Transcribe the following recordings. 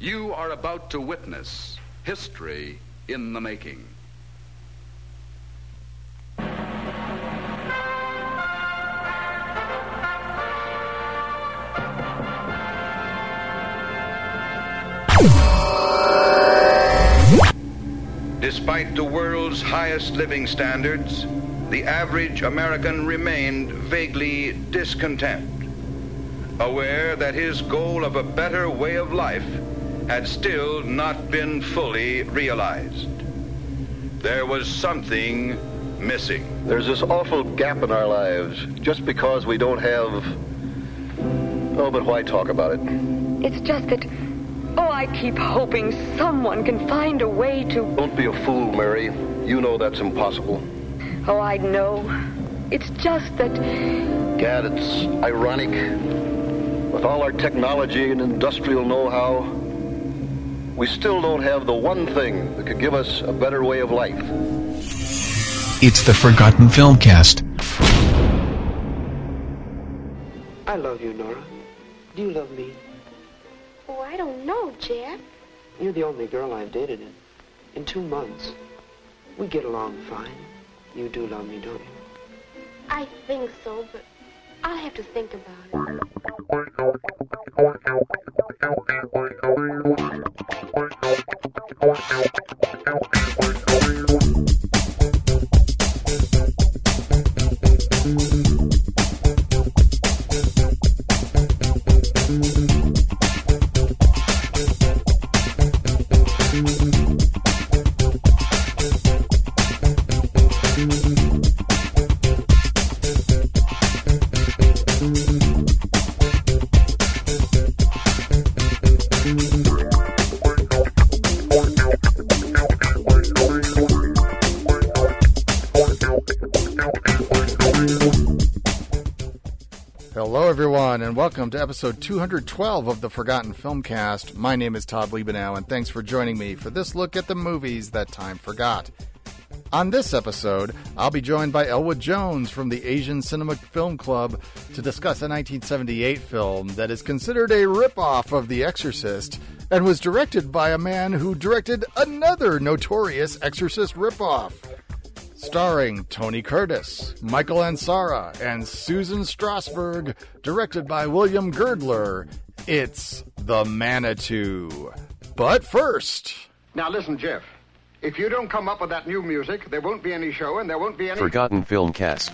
You are about to witness history in the making. Despite the world's highest living standards, the average American remained vaguely discontent, aware that his goal of a better way of life had still not been fully realized. There was something missing. There's this awful gap in our lives just because we don't have... Oh, but why talk about it? It's just that... Oh, I keep hoping someone can find a way to... Don't be a fool, Mary. You know that's impossible. Oh, I know. It's just that... Gad, it's ironic. With all our technology and industrial know-how, we still don't have the one thing that could give us a better way of life. It's the Forgotten Filmcast. I love you, Nora. Do you love me? Oh, I don't know, Jeff. You're the only girl I've dated in 2 months. We get along fine. You do love me, don't you? I think so, but I'll have to think about it. Hello, everyone, and welcome to episode 212 of the Forgotten Filmcast. My name is Todd Liebenow, and thanks for joining me for this look at the movies that time forgot. On this episode, I'll be joined by Elwood Jones from the Asian Cinema Film Club to discuss a 1978 film that is considered a ripoff of The Exorcist and was directed by a man who directed another notorious Exorcist ripoff. Starring Tony Curtis, Michael Ansara, and Susan Strasberg, directed by William Girdler, it's The Manitou. But first... Now listen, Jeff. If you don't come up with that new music, there won't be any show and there won't be any... Forgotten Filmcast.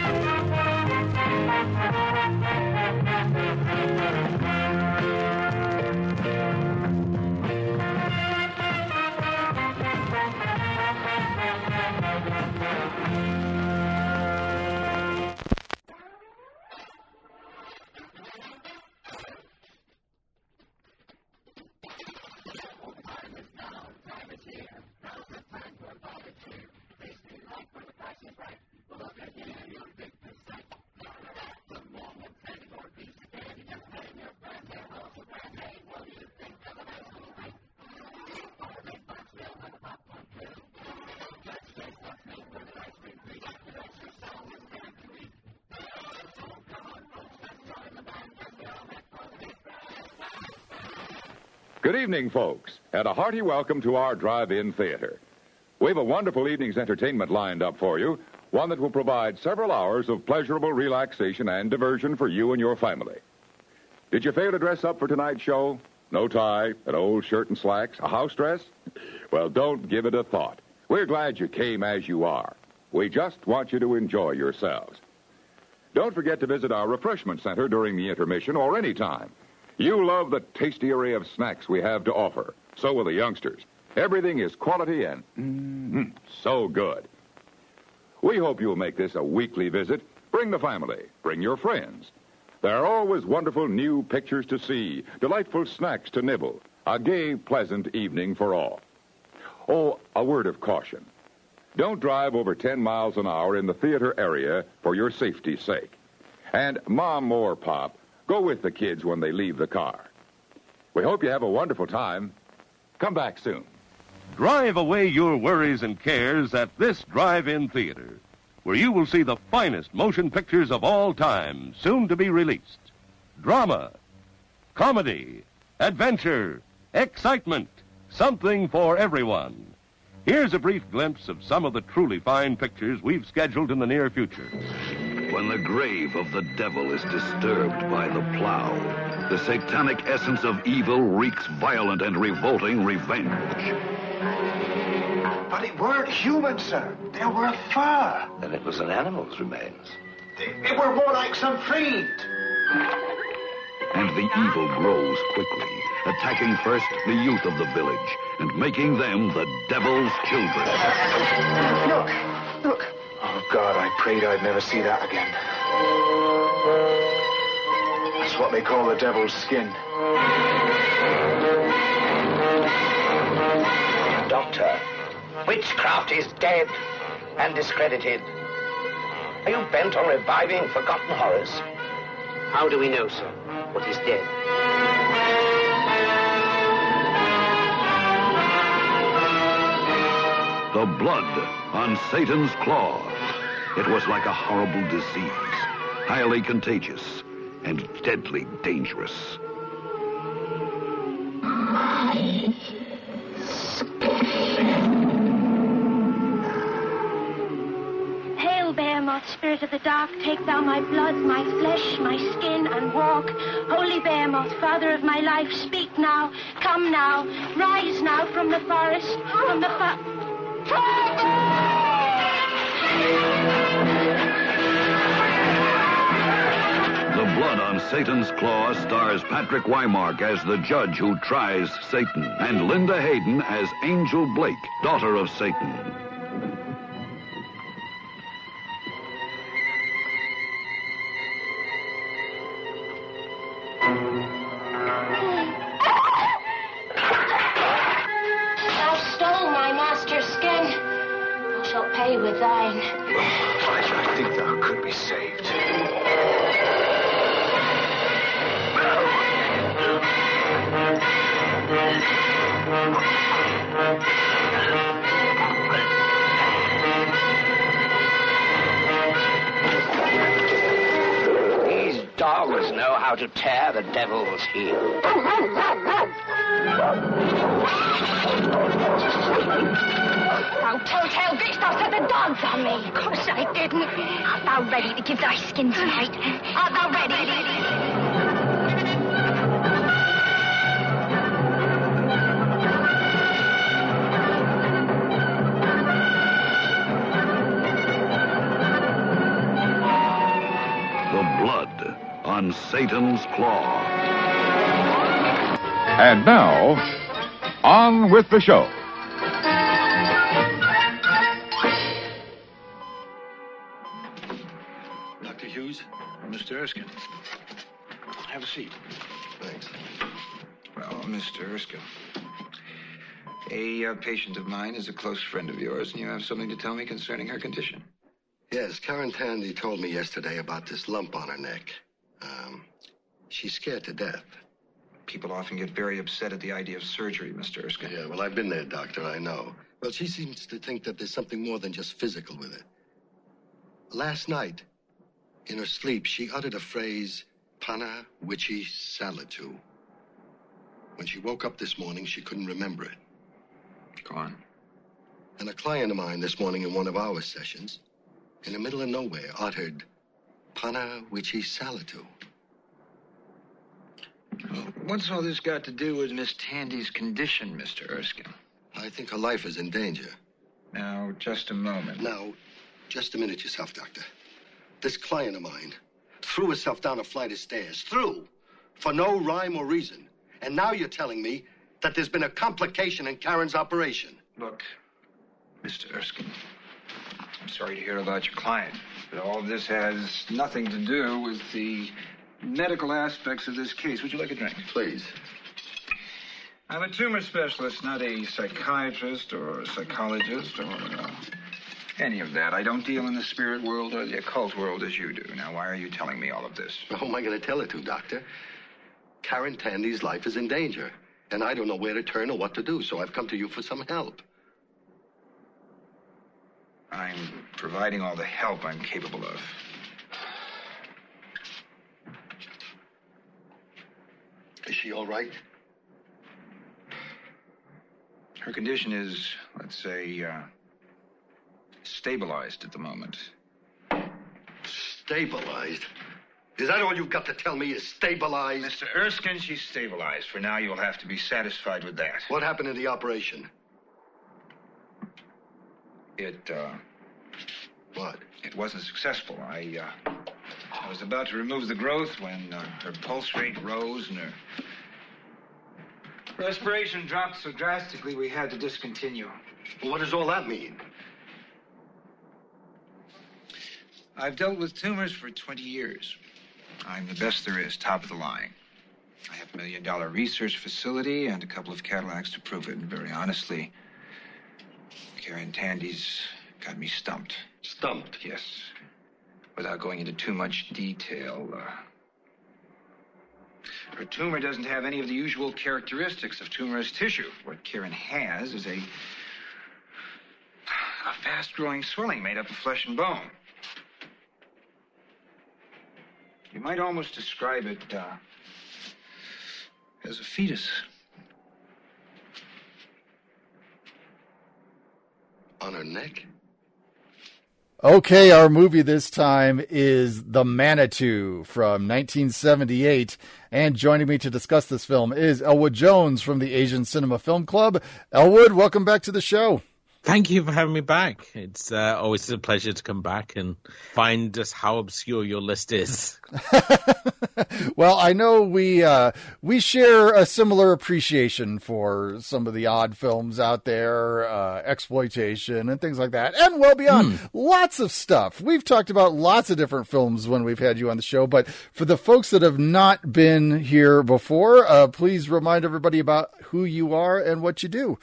Good evening, folks, and a hearty welcome to our drive-in theater. We have a wonderful evening's entertainment lined up for you, one that will provide several hours of pleasurable relaxation and diversion for you and your family. Did you fail to dress up for tonight's show? No tie, an old shirt and slacks, a house dress? Well, don't give it a thought. We're glad you came as you are. We just want you to enjoy yourselves. Don't forget to visit our refreshment center during the intermission or any time. You love the tasty array of snacks we have to offer. So will the youngsters. Everything is quality and so good. We hope you'll make this a weekly visit. Bring the family. Bring your friends. There are always wonderful new pictures to see, delightful snacks to nibble, a gay, pleasant evening for all. Oh, a word of caution. Don't drive over 10 miles an hour in the theater area for your safety's sake. And Mom or Pop, go with the kids when they leave the car. We hope you have a wonderful time. Come back soon. Drive away your worries and cares at this drive-in theater, where you will see the finest motion pictures of all time, soon to be released. Drama, comedy, adventure, excitement, something for everyone. Here's a brief glimpse of some of the truly fine pictures we've scheduled in the near future. When the grave of the devil is disturbed by the plow, the satanic essence of evil wreaks violent and revolting revenge. But it weren't human, sir. They were fur. Then it was an animal's remains. It were more like some fiend. And the evil grows quickly, attacking first the youth of the village and making them the devil's children. Look. Oh, God, I prayed I'd never see that again. That's what they call the devil's skin. Doctor, witchcraft is dead and discredited. Are you bent on reviving forgotten horrors? How do we know, sir, what is dead? The blood on Satan's claw. It was like a horrible disease, highly contagious and deadly dangerous. Hail, Behemoth, spirit of the dark, take thou my blood, my flesh, my skin, and walk. Holy Behemoth, father of my life, speak now, come now, rise now from the forest, from the The Blood on Satan's Claw stars Patrick Wymark as the judge who tries Satan, and Linda Hayden as Angel Blake, daughter of Satan. Thou stole my master's skin. Thou shalt pay with thine. I think thou could be saved. These dogs know how to tear the devil's heel. Thou telltale bitch, thou set the dogs on me. Of course I didn't. Art thou ready to give thy skin tonight? Art thou ready? Blood on Satan's Claw. And now, on with the show. Dr. Hughes? Mr. Erskine. Have a seat. Thanks. Well, Mr. Erskine, a patient of mine is a close friend of yours, and you have something to tell me concerning her condition. Yes, Karen Tandy told me yesterday about this lump on her neck. She's scared to death. People often get very upset at the idea of surgery, Mr. Erskine. Yeah, well, I've been there, Doctor, I know. Well, she seems to think that there's something more than just physical with it. Last night, in her sleep, she uttered a phrase, Pana Witchy Salitu. When she woke up this morning, she couldn't remember it. Go on. And a client of mine this morning in one of our sessions, in the middle of nowhere, uttered, Pana Witchy Salitu. Well, what's all this got to do with Miss Tandy's condition, Mr. Erskine? I think her life is in danger. Now, just a moment. Now, just a minute yourself, Doctor. This client of mine threw herself down a flight of stairs. For no rhyme or reason. And now you're telling me that there's been a complication in Karen's operation. Look, Mr. Erskine, I'm sorry to hear about your client, but all of this has nothing to do with the medical aspects of this case. Would you like a drink? Please. I'm a tumor specialist, not a psychiatrist or a psychologist or any of that. I don't deal in the spirit world or the occult world as you do. Now, why are you telling me all of this? Who am I going to tell it to, Doctor? Karen Tandy's life is in danger, and I don't know where to turn or what to do, so I've come to you for some help. I'm providing all the help I'm capable of. Is she all right? Her condition is, let's say, stabilized at the moment. Stabilized? Is that all you've got to tell me is stabilized? Mr. Erskine, she's stabilized. For now, you'll have to be satisfied with that. What happened in the operation? What? It wasn't successful. I was about to remove the growth when her pulse rate rose and her respiration dropped so drastically we had to discontinue. Well, what does all that mean? I've dealt with tumors for 20 years. I'm the best there is, top of the line. I have $1 million research facility and a couple of Cadillacs to prove it. And very honestly, Karen Tandy's got me stumped. Stumped? Yes. Without going into too much detail, her tumor doesn't have any of the usual characteristics of tumorous tissue. What Karen has is a fast-growing swelling made up of flesh and bone. You might almost describe it as a fetus. On her neck? Okay, our movie this time is The Manitou from 1978. And joining me to discuss this film is Elwood Jones from the Asian Cinema Film Club. Elwood, welcome back to the show. Thank you for having me back. It's always a pleasure to come back and find just how obscure your list is. Well, I know we share a similar appreciation for some of the odd films out there, exploitation and things like that, and well beyond. Lots of stuff. We've talked about lots of different films when we've had you on the show, but for the folks that have not been here before, please remind everybody about who you are and what you do.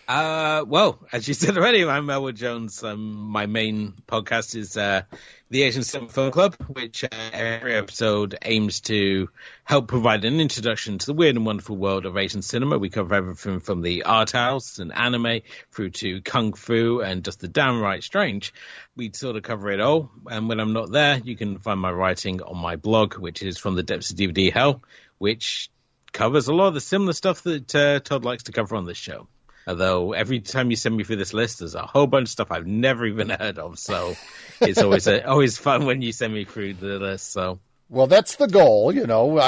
Well, as you said already, I'm Elwood Jones. My main podcast is the Asian Cinema Film Club, which every episode aims to help provide an introduction to the weird and wonderful world of Asian cinema. We cover everything from the art house and anime through to kung fu and just the downright strange. We sort of cover it all. And when I'm not there, you can find my writing on my blog, which is From the Depths of DVD Hell, which covers a lot of the similar stuff that Todd likes to cover on this show. Although every time you send me through this list, there's a whole bunch of stuff I've never even heard of. So it's always fun when you send me through the list. So, well, that's the goal. You know,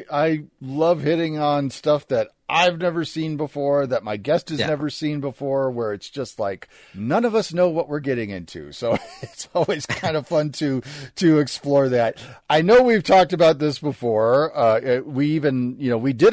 I love hitting on stuff that I've never seen before, that my guest has never seen before, where it's just like none of us know what we're getting into. So it's always kind of fun to explore that. I know we've talked about this before. We even, we did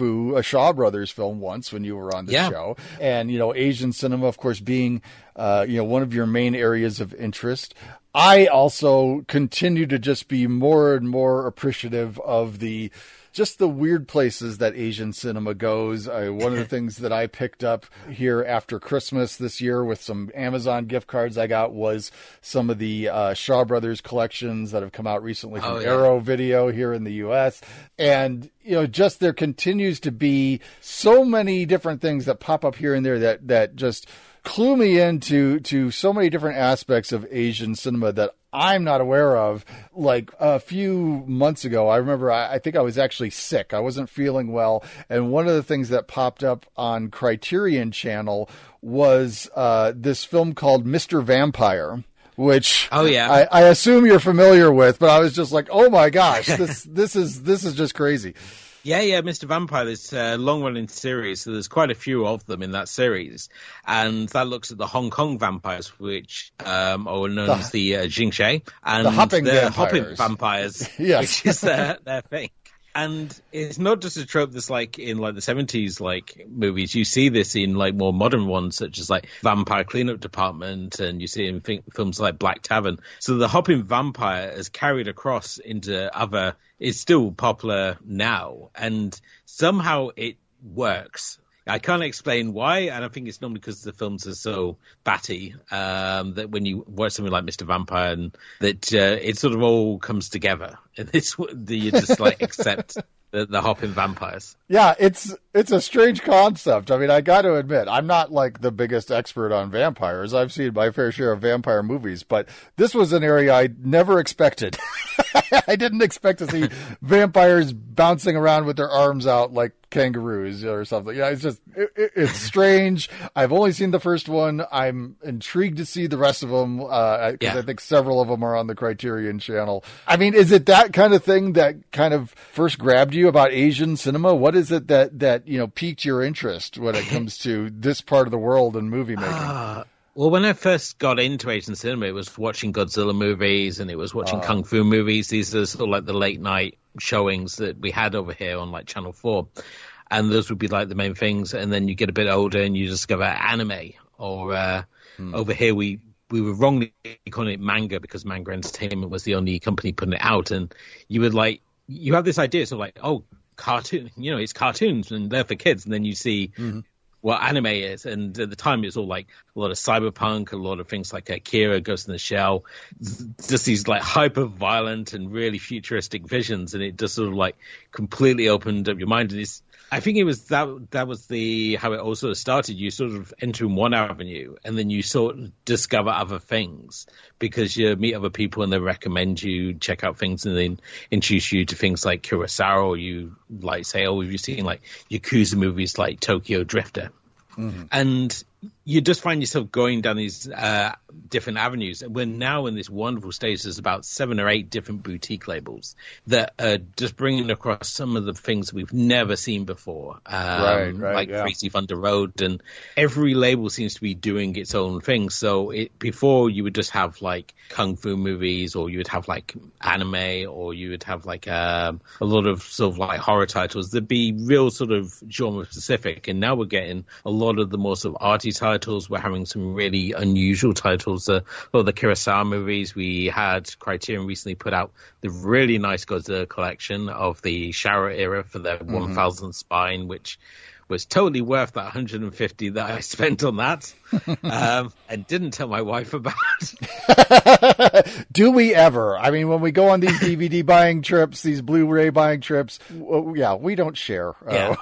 a Shaw Brothers film once when you were on the show. And, Asian cinema, of course, being, one of your main areas of interest. I also continue to just be more and more appreciative of just the weird places that Asian cinema goes. One of the things that I picked up here after Christmas this year with some Amazon gift cards I got was some of the Shaw Brothers collections that have come out recently from Arrow Video here in the U.S. And, just there continues to be so many different things that pop up here and there that just clue me into so many different aspects of Asian cinema that I'm not aware of. Like a few months ago, I remember I think I was actually sick. I wasn't feeling well. And one of the things that popped up on Criterion Channel was this film called Mr. Vampire, which I assume you're familiar with, but I was just like, oh my gosh, this is just crazy. Yeah, Mr. Vampire is a long-running series, so there's quite a few of them in that series. And that looks at the Hong Kong vampires, which are known as the Jingxie. And the hopping vampires, yes. Which is their thing. And it's not just a trope that's like in like the 70s like movies. You see this in like more modern ones, such as like Vampire Cleanup Department, and you see it in films like Black Tavern. So the hopping vampire is carried across into other. It's still popular now, and somehow it works. I can't explain why, and I think it's normally because the films are so batty that when you watch something like Mr. Vampire, and that it sort of all comes together, and you just like accept the hopping vampires. Yeah, it's a strange concept. I mean, I got to admit, I'm not like the biggest expert on vampires. I've seen my fair share of vampire movies, but this was an area I never expected. I didn't expect to see vampires bouncing around with their arms out like kangaroos or something. Yeah, it's just it's strange. I've only seen the first one. I'm intrigued to see the rest of them because I think several of them are on the Criterion Channel. I mean, is it that kind of thing that kind of first grabbed you about Asian cinema? What is it that piqued your interest when it comes to this part of the world and movie making? Well, when I first got into Asian cinema, it was watching Godzilla movies and it was watching Kung Fu movies. These are sort of like the late night showings that we had over here on like Channel 4. And those would be like the main things. And then you get a bit older and you discover anime. Or over here we were wrongly calling it manga because Manga Entertainment was the only company putting it out. And you would like, you have this idea, so like, oh, cartoon, it's cartoons and they're for kids. And then you see what anime is. And at the time, it was all like a lot of cyberpunk, a lot of things like Akira, Ghost in the Shell, just these like hyper violent and really futuristic visions. And it just sort of like completely opened up your mind. And I think it was that was how it all sort of started. You sort of enter in one avenue and then you sort of discover other things because you meet other people and they recommend you check out things and then introduce you to things like Kurosawa, or you like say, oh, have you seen like Yakuza movies like Tokyo Drifter? And you just find yourself going down these different avenues. And we're now in this wonderful stage. There's about 7 or 8 different boutique labels that are just bringing across some of the things that we've never seen before, like Crazy Thunder Road. And every label seems to be doing its own thing. So before you would just have like Kung Fu movies, or you would have like anime, or you would have like a lot of sort of like horror titles. There'd be real sort of genre specific. And now we're getting a lot of the more sort of arty titles. We're having some really unusual titles. A lot of the Kurosawa movies. We had Criterion recently put out the really nice Godzilla collection of the Showa era for their 1000 Spine, which was totally worth that $150 that I spent on that, and didn't tell my wife about. Do we ever? I mean, when we go on these DVD buying trips, these Blu-ray buying trips, we don't share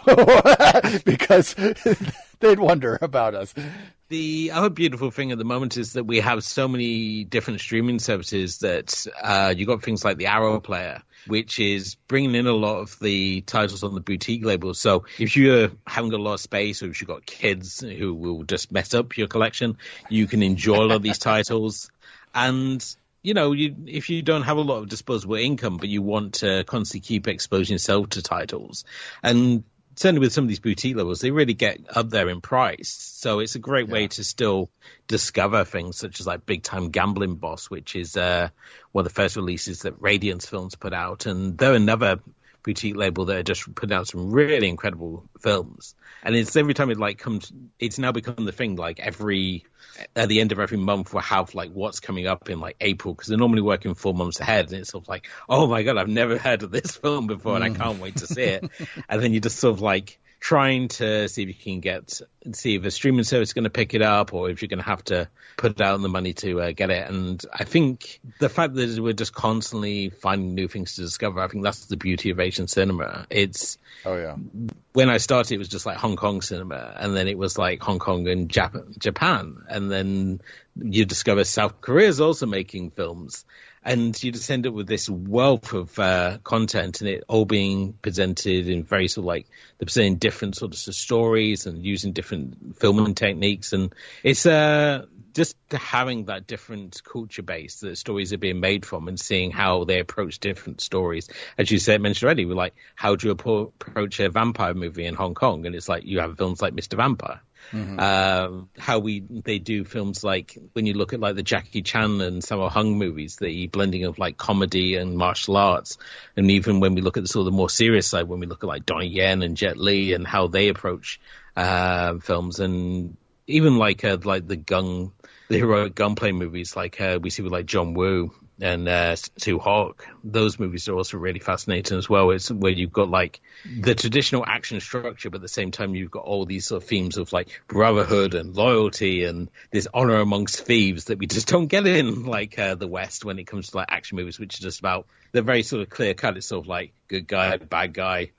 because they'd wonder about us. The other beautiful thing at the moment is that we have so many different streaming services that you got things like the Arrow Player, which is bringing in a lot of the titles on the boutique labels. So if you haven't got a lot of space, or if you've got kids who will just mess up your collection, you can enjoy a lot of these titles. And, if you don't have a lot of disposable income, but you want to constantly keep exposing yourself to titles, and certainly with some of these boutique levels, they really get up there in price. So it's a great way to still discover things such as like Big Time Gambling Boss, which is one of the first releases that Radiance Films put out. And they're another boutique label that are just putting out some really incredible films. And it's every time it's now become the thing, like at the end of every month we'll have like what's coming up in like April, because they're normally working 4 months ahead, and it's sort of like, oh my God, I've never heard of this film before and I can't wait to see it. And then you just sort of like trying to see if you can see if a streaming service is going to pick it up, or if you're going to have to put down the money to get it. And I think the fact that we're just constantly finding new things to discover, I think that's the beauty of Asian cinema. When I started, it was just like Hong Kong cinema, and then it was like Hong Kong and Japan, and then you discover South Korea is also making films. And you just end up with this wealth of content, and it all being presented in very sort of like they're presenting different sorts of stories and using different filming techniques. And it's just having that different culture base that stories are being made from, and seeing how they approach different stories. As you mentioned already, we're like, how do you approach a vampire movie in Hong Kong? And it's like you have films like Mr. Vampire. How they do films like when you look at like the Jackie Chan and Sammo Hung movies, the blending of like comedy and martial arts, and even when we look at the sort of the more serious side, when we look at like Donnie Yen and Jet Li and how they approach films, and even like the heroic gunplay movies like we see with like John Woo. Sue Hawk. Those movies are also really fascinating as well. It's where you've got like the traditional action structure, but at the same time you've got all these sort of themes of like brotherhood and loyalty and this honor amongst thieves that we just don't get in like the West when it comes to like action movies, which is just about, they're very sort of clear cut. It's sort of like good guy, bad guy,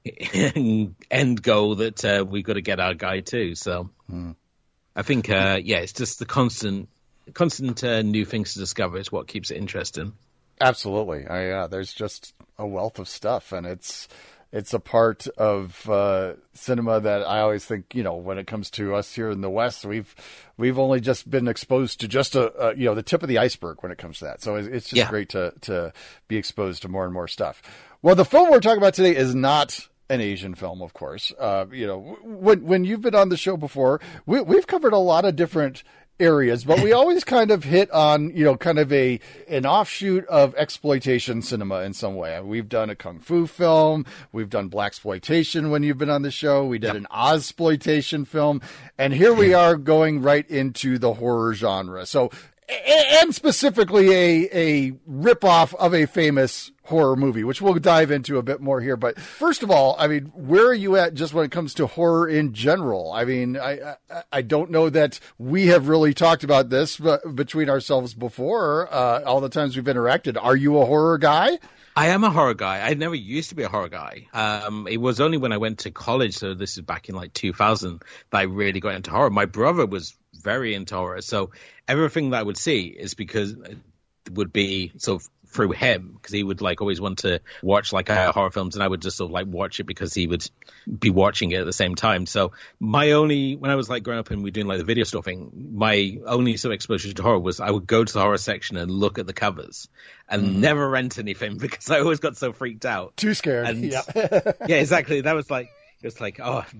end goal that we've got to get our guy to. So I think it's just the constant new things to discover is what keeps it interesting. Absolutely. There's just a wealth of stuff, and it's a part of cinema that I always think, when it comes to us here in the West, we've only just been exposed to just the tip of the iceberg when it comes to that. So it's just great to be exposed to more and more stuff. Well, the film we're talking about today is not an Asian film, of course. When you've been on the show before, we've covered a lot of different areas, but we always kind of hit on, kind of an offshoot of exploitation cinema in some way. We've done a kung fu film. We've done blaxploitation when you've been on the show. We did an Ozploitation film. And here we are going right into the horror genre. So, and specifically a ripoff of a famous horror movie, which we'll dive into a bit more here. But first of all, where are you at just when it comes to horror in general? I don't know that we have really talked about this between ourselves before, all the times we've interacted. Are you a horror guy? I am a horror guy. I never used to be a horror guy. It was only when I went to college, so this is back in like 2000, that I really got into horror. My brother was very into horror, so everything that I would see is because it would be sort of through him, because he would like always want to watch like horror films, and I would just sort of like watch it because he would be watching it at the same time. So when I was like growing up and we were doing like the video store thing, my only sort of exposure to horror was I would go to the horror section and look at the covers and never rent anything because I always got so freaked out. Too scared. And, yeah, exactly. That was like, it's like,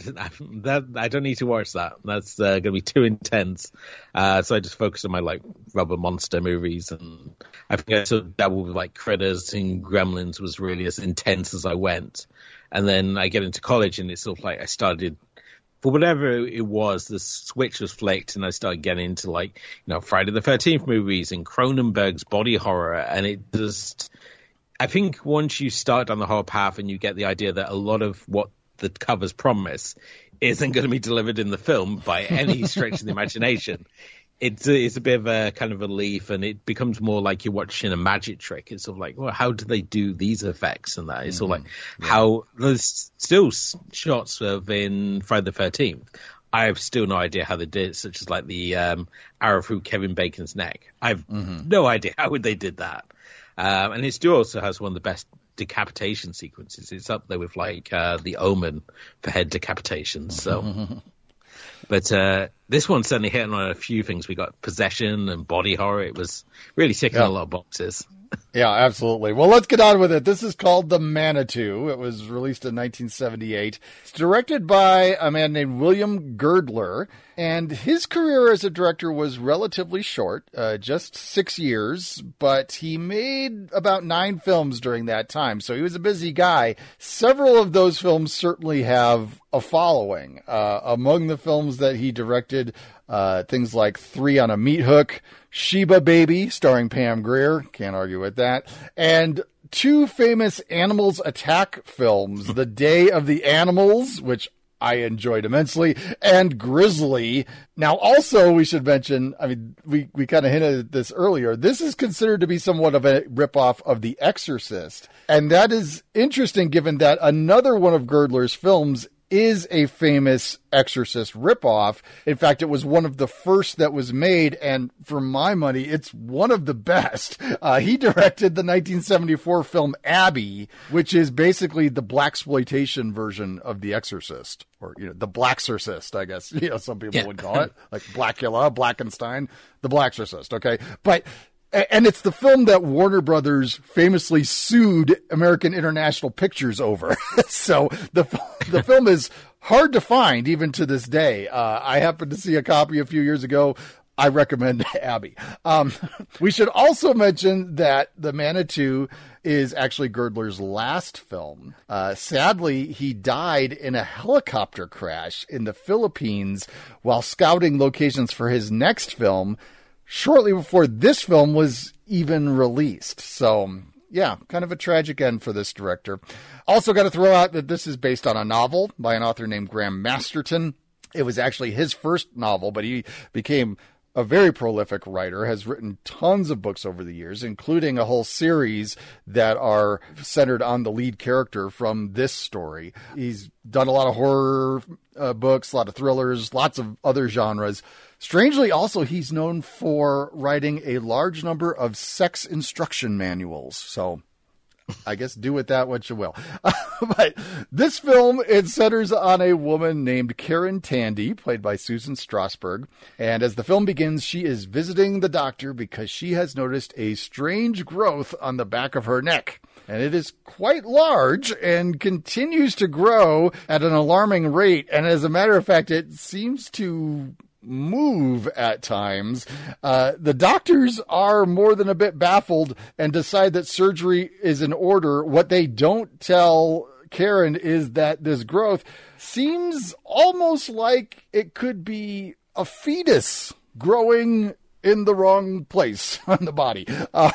I don't need to watch that. That's going to be too intense. So I just focused on my like rubber monster movies, and I think I sort of dabbled with like Critters and Gremlins was really as intense as I went. And then I get into college, and it's sort of like I started, for whatever it was, the switch was flicked, and I started getting into like Friday the 13th movies and Cronenberg's body horror, and it just, I think once you start down the horror path and you get the idea that a lot of what the covers promise isn't going to be delivered in the film by any stretch of the imagination, it's a bit of a kind of a leaf, and it becomes more like you're watching a magic trick. It's sort of like, well, how do they do these effects and that? It's sort of like how there's still shots of in Friday the 13th. I have still no idea how they did it, such as like the arrow through Kevin Bacon's neck. I have no idea how they did that. And it still also has one of the best decapitation sequences. It's up there with like The Omen for head decapitations. So, but this one certainly hit on a few things. We got possession and body horror. It was really ticking a lot of boxes. Yeah, absolutely. Well, let's get on with it. This is called The Manitou. It was released in 1978. It's directed by a man named William Girdler, and his career as a director was relatively short, just 6 years, but he made about 9 films during that time, so he was a busy guy. Several of those films certainly have a following. Among the films that he directed, things like 3 on a Meat Hook, Sheba Baby, starring Pam Grier, can't argue with that, and 2 famous Animals Attack films, The Day of the Animals, which I enjoyed immensely, and Grizzly. Now, also, we should mention, we kind of hinted at this earlier, this is considered to be somewhat of a ripoff of The Exorcist, and that is interesting given that another one of Girdler's films is a famous Exorcist ripoff. In fact, it was one of the first that was made, and for my money, it's one of the best. He directed the 1974 film Abby, which is basically the blaxploitation version of The Exorcist, or the Blaxorcist, I guess some people would call it, like Blackula, Blackenstein, the Blaxorcist. Okay, and it's the film that Warner Brothers famously sued American International Pictures over. So the film is hard to find even to this day. I happened to see a copy a few years ago. I recommend Abby. We should also mention that The Manitou is actually Girdler's last film. Sadly, he died in a helicopter crash in the Philippines while scouting locations for his next film, shortly before this film was even released. So, yeah, kind of a tragic end for this director. Also got to throw out that this is based on a novel by an author named Graham Masterton. It was actually his first novel, but he became a very prolific writer, has written tons of books over the years, including a whole series that are centered on the lead character from this story. He's done a lot of horror books, a lot of thrillers, lots of other genres. Strangely, also, he's known for writing a large number of sex instruction manuals. So I guess do with that what you will. But this film, it centers on a woman named Karen Tandy, played by Susan Strasberg. And as the film begins, she is visiting the doctor because she has noticed a strange growth on the back of her neck. And it is quite large and continues to grow at an alarming rate. And as a matter of fact, it seems to move at times. The doctors are more than a bit baffled and decide that surgery is in order. What they don't tell Karen is that this growth seems almost like it could be a fetus growing in the wrong place on the body.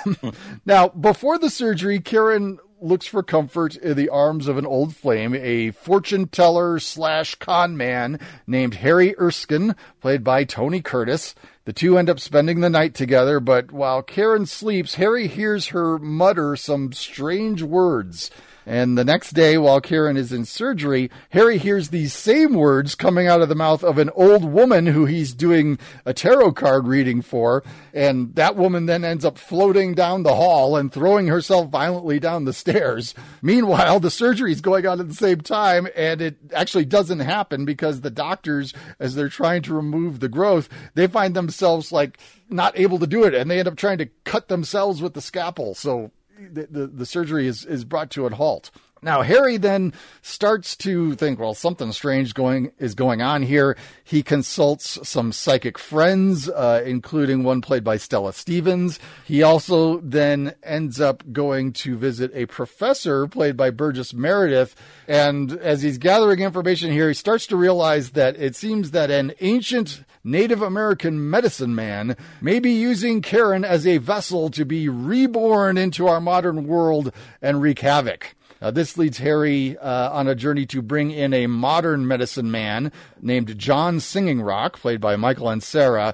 Now, before the surgery, Karen looks for comfort in the arms of an old flame, a fortune teller / con man named Harry Erskine, played by Tony Curtis. The two end up spending the night together, but while Karen sleeps, Harry hears her mutter some strange words. And the next day, while Karen is in surgery, Harry hears these same words coming out of the mouth of an old woman who he's doing a tarot card reading for. And that woman then ends up floating down the hall and throwing herself violently down the stairs. Meanwhile, the surgery is going on at the same time, and it actually doesn't happen because the doctors, as they're trying to remove the growth, they find themselves like not able to do it, and they end up trying to cut themselves with the scalpel. So the surgery is brought to a halt. Now, Harry then starts to think, well, something strange is going on here. He consults some psychic friends, including one played by Stella Stevens. He also then ends up going to visit a professor played by Burgess Meredith. And as he's gathering information here, he starts to realize that it seems that an ancient Native American medicine man may be using Karen as a vessel to be reborn into our modern world and wreak havoc. This leads Harry on a journey to bring in a modern medicine man named John Singing Rock, played by Michael Ansara.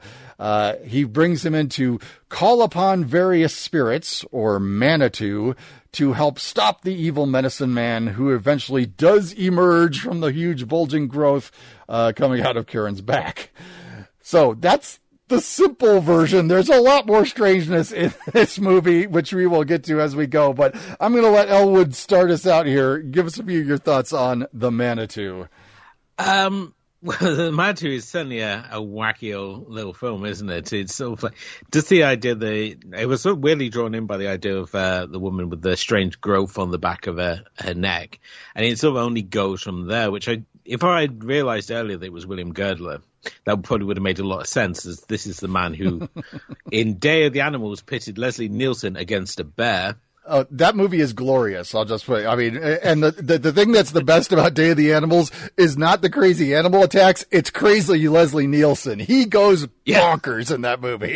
He brings him in to call upon various spirits, or Manitou, to help stop the evil medicine man, who eventually does emerge from the huge bulging growth coming out of Karen's back. So that's the simple version. There's a lot more strangeness in this movie, which we will get to as we go, but I'm going to let Elwood start us out here. Give us a few of your thoughts on The Manitou. Well, The Manitou is certainly a wacky old little film, isn't it? It's sort of like, just the idea I was sort of weirdly drawn in by the idea of the woman with the strange growth on the back of her neck. And it sort of only goes from there, which if I had realized earlier that it was William Girdler, that probably would have made a lot of sense, as this is the man who, in Day of the Animals, pitted Leslie Nielsen against a bear. That movie is glorious. I'll just put, I mean, and the thing that's the best about Day of the Animals is not the crazy animal attacks. It's crazy Leslie Nielsen. He goes bonkers in that movie.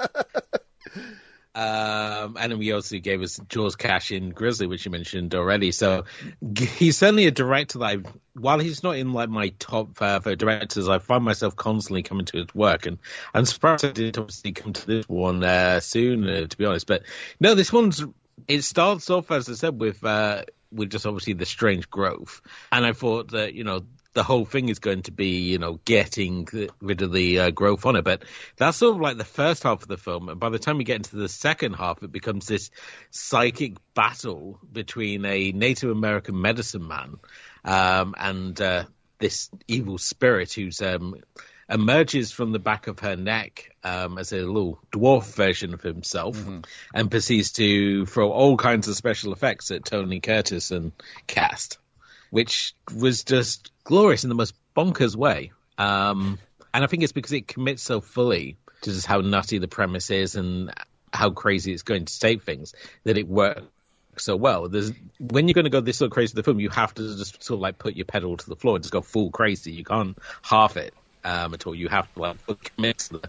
And then we also gave us Jaws Cash in Grizzly, which you mentioned already. So he's certainly a director that while he's not in like my top for directors, I find myself constantly coming to his work, and I'm surprised I didn't obviously come to this one soon, to be honest. But no, this one's, it starts off, as I said, with just obviously the strange growth, and I thought that, you know, the whole thing is going to be, you know, getting rid of the growth on it. But that's sort of like the first half of the film. And by the time we get into the second half, it becomes this psychic battle between a Native American medicine man and this evil spirit who's emerges from the back of her neck as a little dwarf version of himself, and proceeds to throw all kinds of special effects at Tony Curtis and cast, which was just glorious in the most bonkers way. And I think it's because it commits so fully to just how nutty the premise is and how crazy it's going to take things that it works so well. When you're going to go this sort of crazy with the film, you have to just sort of like put your pedal to the floor and just go full crazy. You can't half it at all. You have to like commit to the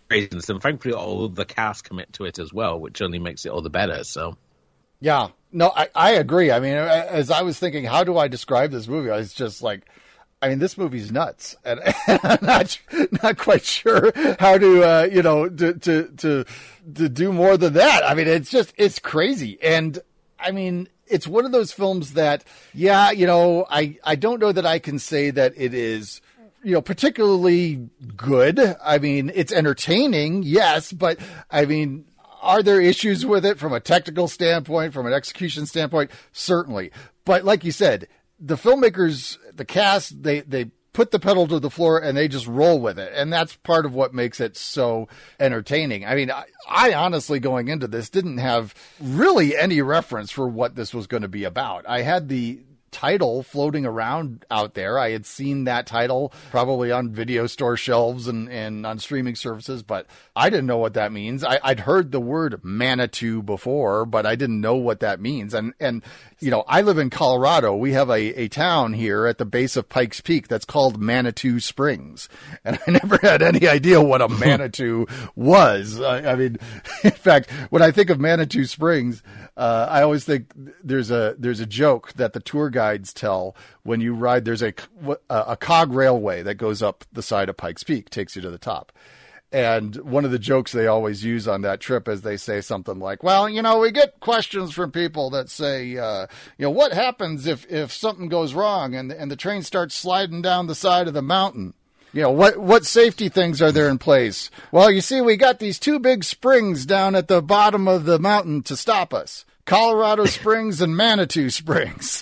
craziness. And frankly, all the cast commit to it as well, which only makes it all the better. So, yeah, no, I agree. I mean, as I was thinking, how do I describe this movie? I was just like, I mean, this movie's nuts, and I'm not quite sure how to to do more than that. I mean, it's crazy, and I mean, it's one of those films that, yeah, I don't know that I can say that it is, particularly good. I mean, it's entertaining, yes, but I mean, are there issues with it from a technical standpoint, from an execution standpoint? Certainly, but like you said, the filmmakers, the cast, they put the pedal to the floor and they just roll with it. And that's part of what makes it so entertaining. I mean, I honestly, going into this, didn't have really any reference for what this was going to be about. I had the title floating around out there. I had seen that title probably on video store shelves and on streaming services, but I didn't know what that means. I'd heard the word Manitou before, but I didn't know what that means. And I live in Colorado. We have a town here at the base of Pikes Peak that's called Manitou Springs. And I never had any idea what a Manitou was. I mean, in fact, when I think of Manitou Springs, I always think there's a joke that the tour guides tell when you ride. There's a cog railway that goes up the side of Pikes Peak, takes you to the top. And one of the jokes they always use on that trip is they say something like, well, we get questions from people that say, what happens if something goes wrong and the train starts sliding down the side of the mountain? What safety things are there in place? Well, you see, we got these two big springs down at the bottom of the mountain to stop us. Colorado Springs and Manitou Springs.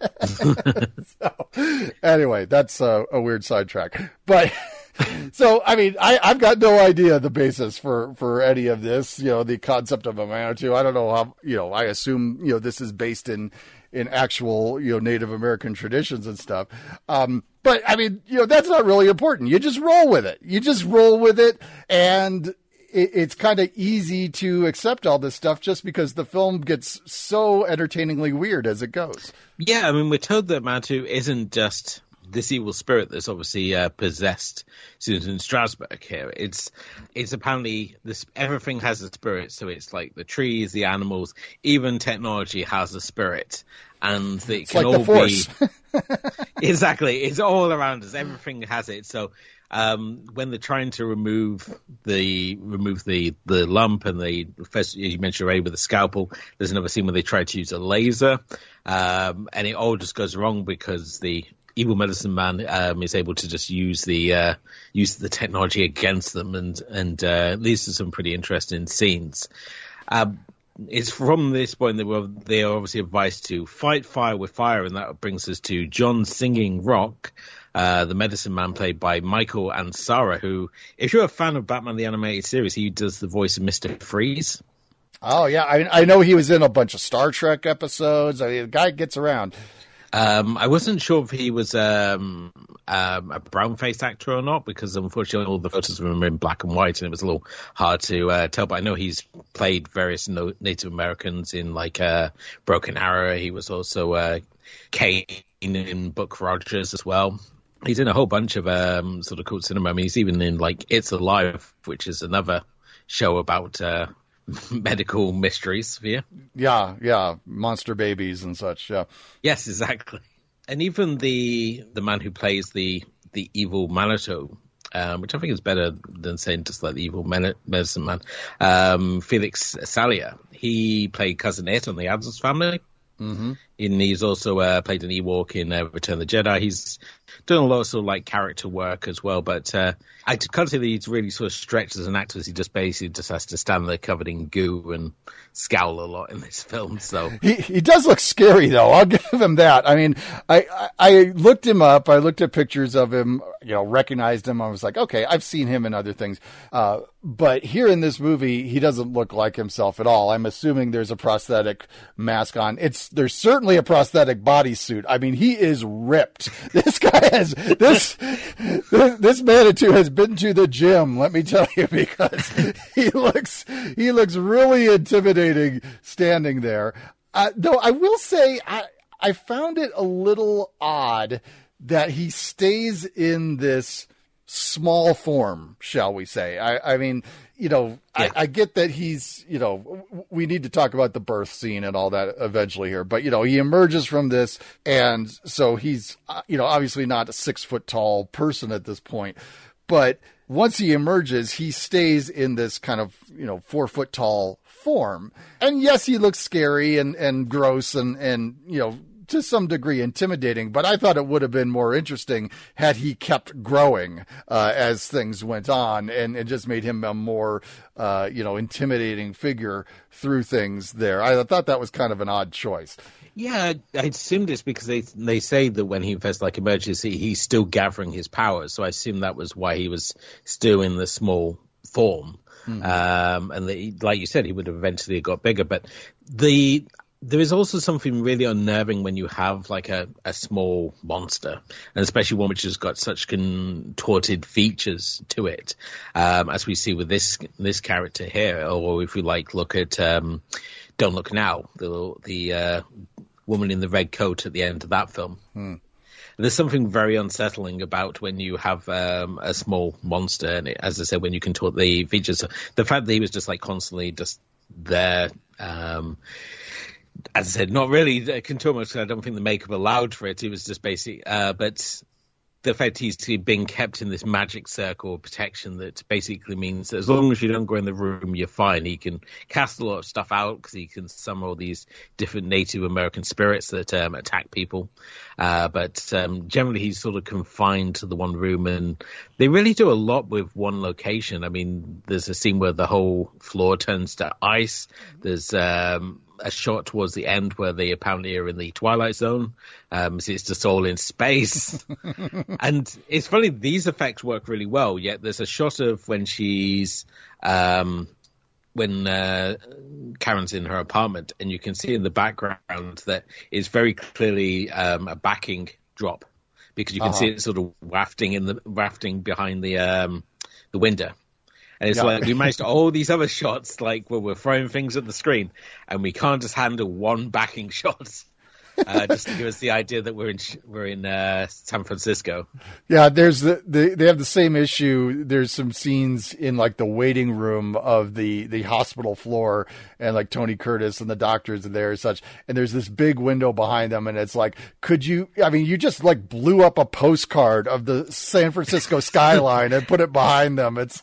So, anyway, that's a weird sidetrack. But so, I mean, I've got no idea the basis for any of this, the concept of a Manitou. I don't know how, I assume, this is based in actual, Native American traditions and stuff. But I mean, that's not really important. You just roll with it. And it's kind of easy to accept all this stuff just because the film gets so entertainingly weird as it goes. Yeah. I mean, we're told that Manitou isn't just this evil spirit that's obviously possessed Susan Strasberg here. It's apparently everything has a spirit. So it's like the trees, the animals, even technology has a spirit. And it can like all the Force. be exactly. It's all around us. Everything has it. So when they're trying to remove the lump, and first you mentioned Ray with the scalpel, there's another scene where they try to use a laser, and it all just goes wrong because the evil medicine man is able to just use the technology against them, and leads to some pretty interesting scenes. It's from this point that they are obviously advised to fight fire with fire, and that brings us to John Singing Rock, the medicine man played by Michael Ansara, who, if you're a fan of Batman the Animated Series, he does the voice of Mr. Freeze. Oh, yeah. I know he was in a bunch of Star Trek episodes. I mean, the guy gets around. I wasn't sure if he was a brown-faced actor or not, because unfortunately all the photos of him were in black and white, and it was a little hard to tell. But I know he's played various Native Americans in Broken Arrow. He was also Kane in Buck Rogers as well. He's in a whole bunch of sort of cult cinema. I mean, he's even in It's Alive, which is another show about medical mysteries for you. Yeah, monster babies and such. Yeah. Yes, exactly. And even the man who plays the evil Manitou, which I think is better than saying just like the evil medicine man, Felix Salia. He played Cousin It on the Addams Family. Mm-hmm. And he's also played an Ewok in Return of the Jedi. He's done a lot of sort of character work as well, but I can't say that he's really sort of stretched as an actor. He just basically has to stand there covered in goo and scowl a lot in this film. So he does look scary, though. I'll give him that. I mean, I looked him up. I looked at pictures of him, recognized him. I was like, okay, I've seen him in other things. But here in this movie, he doesn't look like himself at all. I'm assuming there's a prosthetic mask on. There's certainly a prosthetic bodysuit. I mean, he is ripped. This guy has this Manitou has been to the gym, let me tell you, because he looks really intimidating standing there. Though I will say I found it a little odd that he stays in this small form, shall we say. I mean, I get that he's, we need to talk about the birth scene and all that eventually here, but, he emerges from this, and so he's, obviously not a 6 foot tall person at this point, but once he emerges, he stays in this kind of, 4 foot tall form. And yes, he looks scary and gross and, to some degree intimidating, but I thought it would have been more interesting had he kept growing as things went on and just made him a more, intimidating figure through things there. I thought that was kind of an odd choice. Yeah, I assumed it's because they say that when he first emerges, he's still gathering his powers. So I assume that was why he was still in the small form. Mm-hmm. And like you said, he would have eventually got bigger. But there is also something really unnerving when you have a small monster, and especially one which has got such contorted features to it, as we see with this character here. Or if you look at Don't Look Now, the woman in the red coat at the end of that film. There's something very unsettling about when you have a small monster, and as I said, when you contort the features. The fact that he was just constantly just there. As I said, not really contourment, because I don't think the makeup allowed for it. It was just basic. But the fact he's being kept in this magic circle of protection that basically means that as long as you don't go in the room, you're fine. He can cast a lot of stuff out because he can summon all these different Native American spirits that attack people. But generally, he's sort of confined to the one room, and they really do a lot with one location. I mean, there's a scene where the whole floor turns to ice. There's a shot towards the end where they apparently are in the Twilight Zone. So it's just all in space. And it's funny, these effects work really well, yet there's a shot of when she's when Karen's in her apartment, and you can see in the background that it's very clearly a backing drop, because you can see it sort of wafting behind the window. And it's we managed all these other shots, where we're throwing things at the screen, and we can't just handle one backing shot. Just to give us the idea that we're in San Francisco. Yeah, there's they have the same issue. There's some scenes in the waiting room of the hospital floor, and Tony Curtis and the doctors are there and such. And there's this big window behind them, and it's could you? I mean, you just blew up a postcard of the San Francisco skyline and put it behind them. It's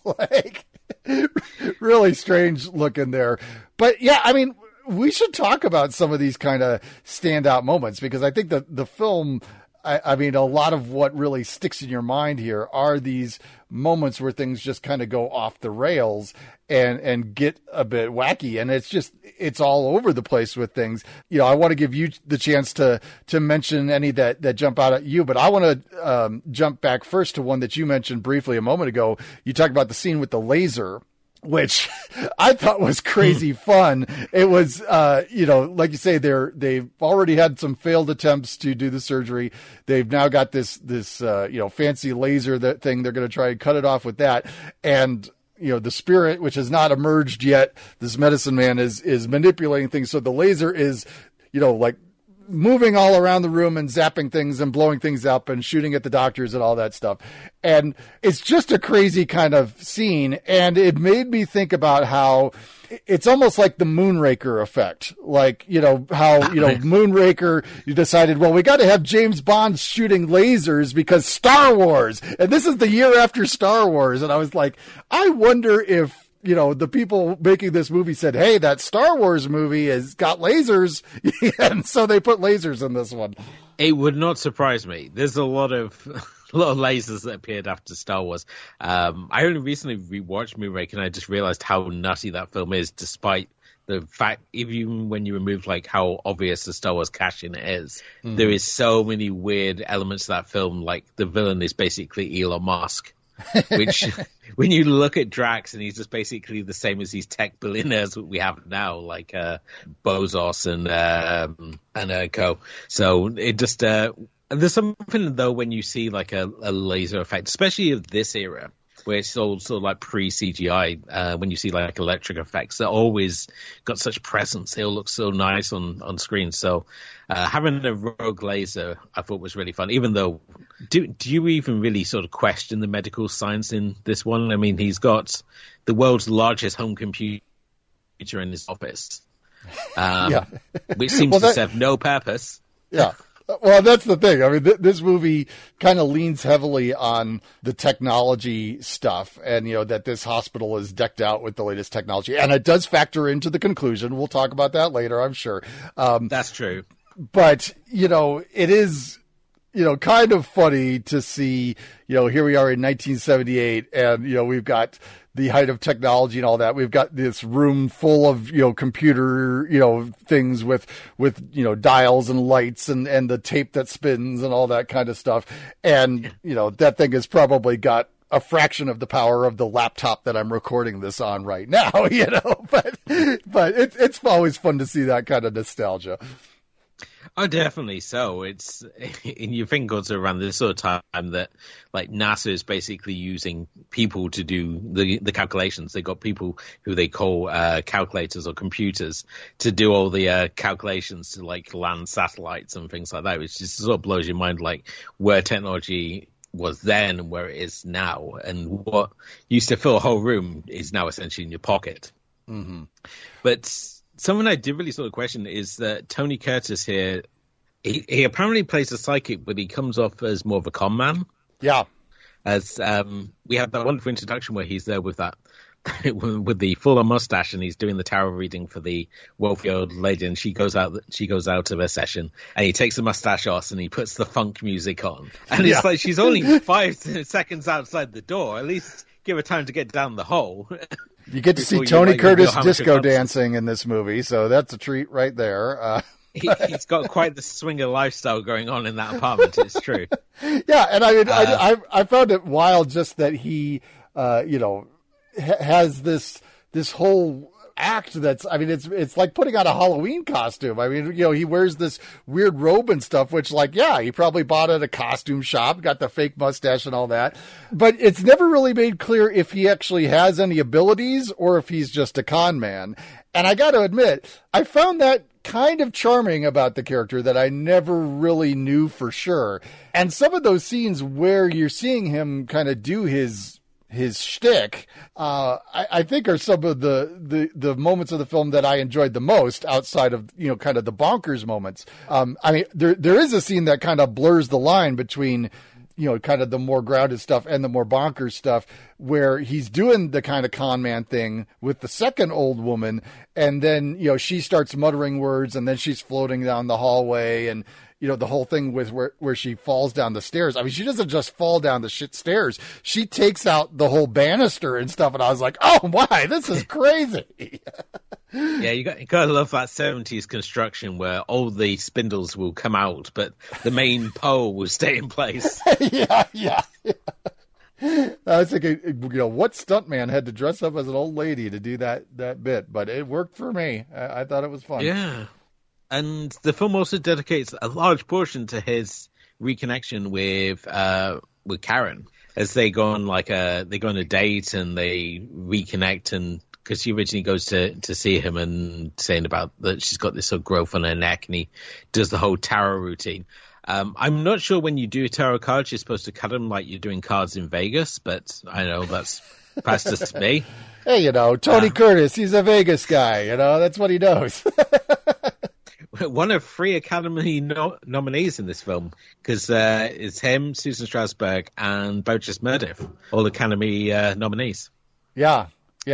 really strange looking there. But yeah, I mean, we should talk about some of these kind of standout moments, because I think the film, I mean, a lot of what really sticks in your mind here are these moments where things just kind of go off the rails and get a bit wacky. And it's all over the place with things. I want to give you the chance to mention any that jump out at you, but I want to jump back first to one that you mentioned briefly a moment ago. You talked about the scene with the laser, which I thought was crazy fun. It was, like you say, they've already had some failed attempts to do the surgery. They've now got this fancy laser thing. They're going to try and cut it off with that. And, the spirit, which has not emerged yet, this medicine man is manipulating things. So the laser is, moving all around the room and zapping things and blowing things up and shooting at the doctors and all that stuff. And it's just a crazy kind of scene. And it made me think about how it's almost like the Moonraker effect. Moonraker, you decided, well, we got to have James Bond shooting lasers because Star Wars. And this is the year after Star Wars. And I was I wonder if, the people making this movie said, hey, that Star Wars movie has got lasers. And so they put lasers in this one. It would not surprise me. There's a lot of lasers that appeared after Star Wars. I only recently rewatched Moonraker, and I just realized how nutty that film is, despite the fact, even when you remove how obvious the Star Wars cash-in is, there is so many weird elements to that film. The villain is basically Elon Musk. Which, when you look at Drax, and he's just basically the same as these tech billionaires that we have now, Bezos and co. So it just there's something though when you see a laser effect, especially of this era, where it's all sort of like pre-CGI. When you see like electric effects, they're always got such presence. They all look so nice on screen. So having a rogue laser, I thought was really fun. Even though, do you even really sort of question the medical science in this one? I mean, he's got the world's largest home computer in his office, which seems to serve no purpose. Yeah. Well, that's the thing. I mean, this movie kind of leans heavily on the technology stuff, and that this hospital is decked out with the latest technology, and it does factor into the conclusion. We'll talk about that later, I'm sure. That's true. But it is kind of funny to see. Here we are in 1978, and we've got the height of technology and all that. We've got this room full of, computer, things with dials and lights and the tape that spins and all that kind of stuff. And, that thing has probably got a fraction of the power of the laptop that I'm recording this on right now, but it's always fun to see that kind of nostalgia. Oh, definitely so. It's, and you think also around this sort of time that like NASA is basically using people to do the calculations. They got people who they call calculators or computers to do all the calculations to like land satellites and things like that, which just sort of blows your mind, like where technology was then and where it is now, and what used to fill a whole room is now essentially in your pocket. Mm-hmm. But something I did really sort of question is that Tony Curtis here, he apparently plays a psychic, but he comes off as more of a con man. Yeah. As we have that wonderful introduction where he's there with that with the full-on mustache, and he's doing the tarot reading for the wealthy old lady, and she goes out of her session, and he takes the mustache off and he puts the funk music on, and it's like she's only 5 seconds outside the door. At least give her time to get down the hole. You get to see Tony Curtis disco dancing in this movie, so that's a treat right there. He's got quite the swinger lifestyle going on in that apartment. It's true. Yeah, and I mean, I found it wild just that he, has this whole act that's, I mean, it's like putting on a Halloween costume. I mean, he wears this weird robe and stuff, which he probably bought at a costume shop, got the fake mustache and all that. But it's never really made clear if he actually has any abilities or if he's just a con man. And I got to admit, I found that kind of charming about the character that I never really knew for sure. And some of those scenes where you're seeing him kind of do his shtick, I think are some of the moments of the film that I enjoyed the most outside of, kind of the bonkers moments. I mean, there is a scene that kind of blurs the line between, kind of the more grounded stuff and the more bonkers stuff, where he's doing the kind of con man thing with the second old woman. And then, she starts muttering words, and then she's floating down the hallway, and, the whole thing with where she falls down the stairs. I mean, she doesn't just fall down the shit stairs. She takes out the whole banister and stuff. And I was like, oh my, this is crazy. Yeah, you got to love that 70s construction where all the spindles will come out, but the main pole will stay in place. Yeah. I was thinking, what stuntman had to dress up as an old lady to do that bit? But it worked for me. I thought it was fun. Yeah. And the film also dedicates a large portion to his reconnection with Karen, as they go on a date and they reconnect, and because she originally goes to see him and saying about that she's got this sort of growth on her neck, and he does the whole tarot routine. I'm not sure when you do a tarot card, you're supposed to cut them like you're doing cards in Vegas, but I know that's past us to me. Hey, Tony Curtis, he's a Vegas guy, that's what he knows. One of 3 Academy nominees in this film, because it's him, Susan Strasberg, and Burgess Meredith, all Academy nominees. Yeah.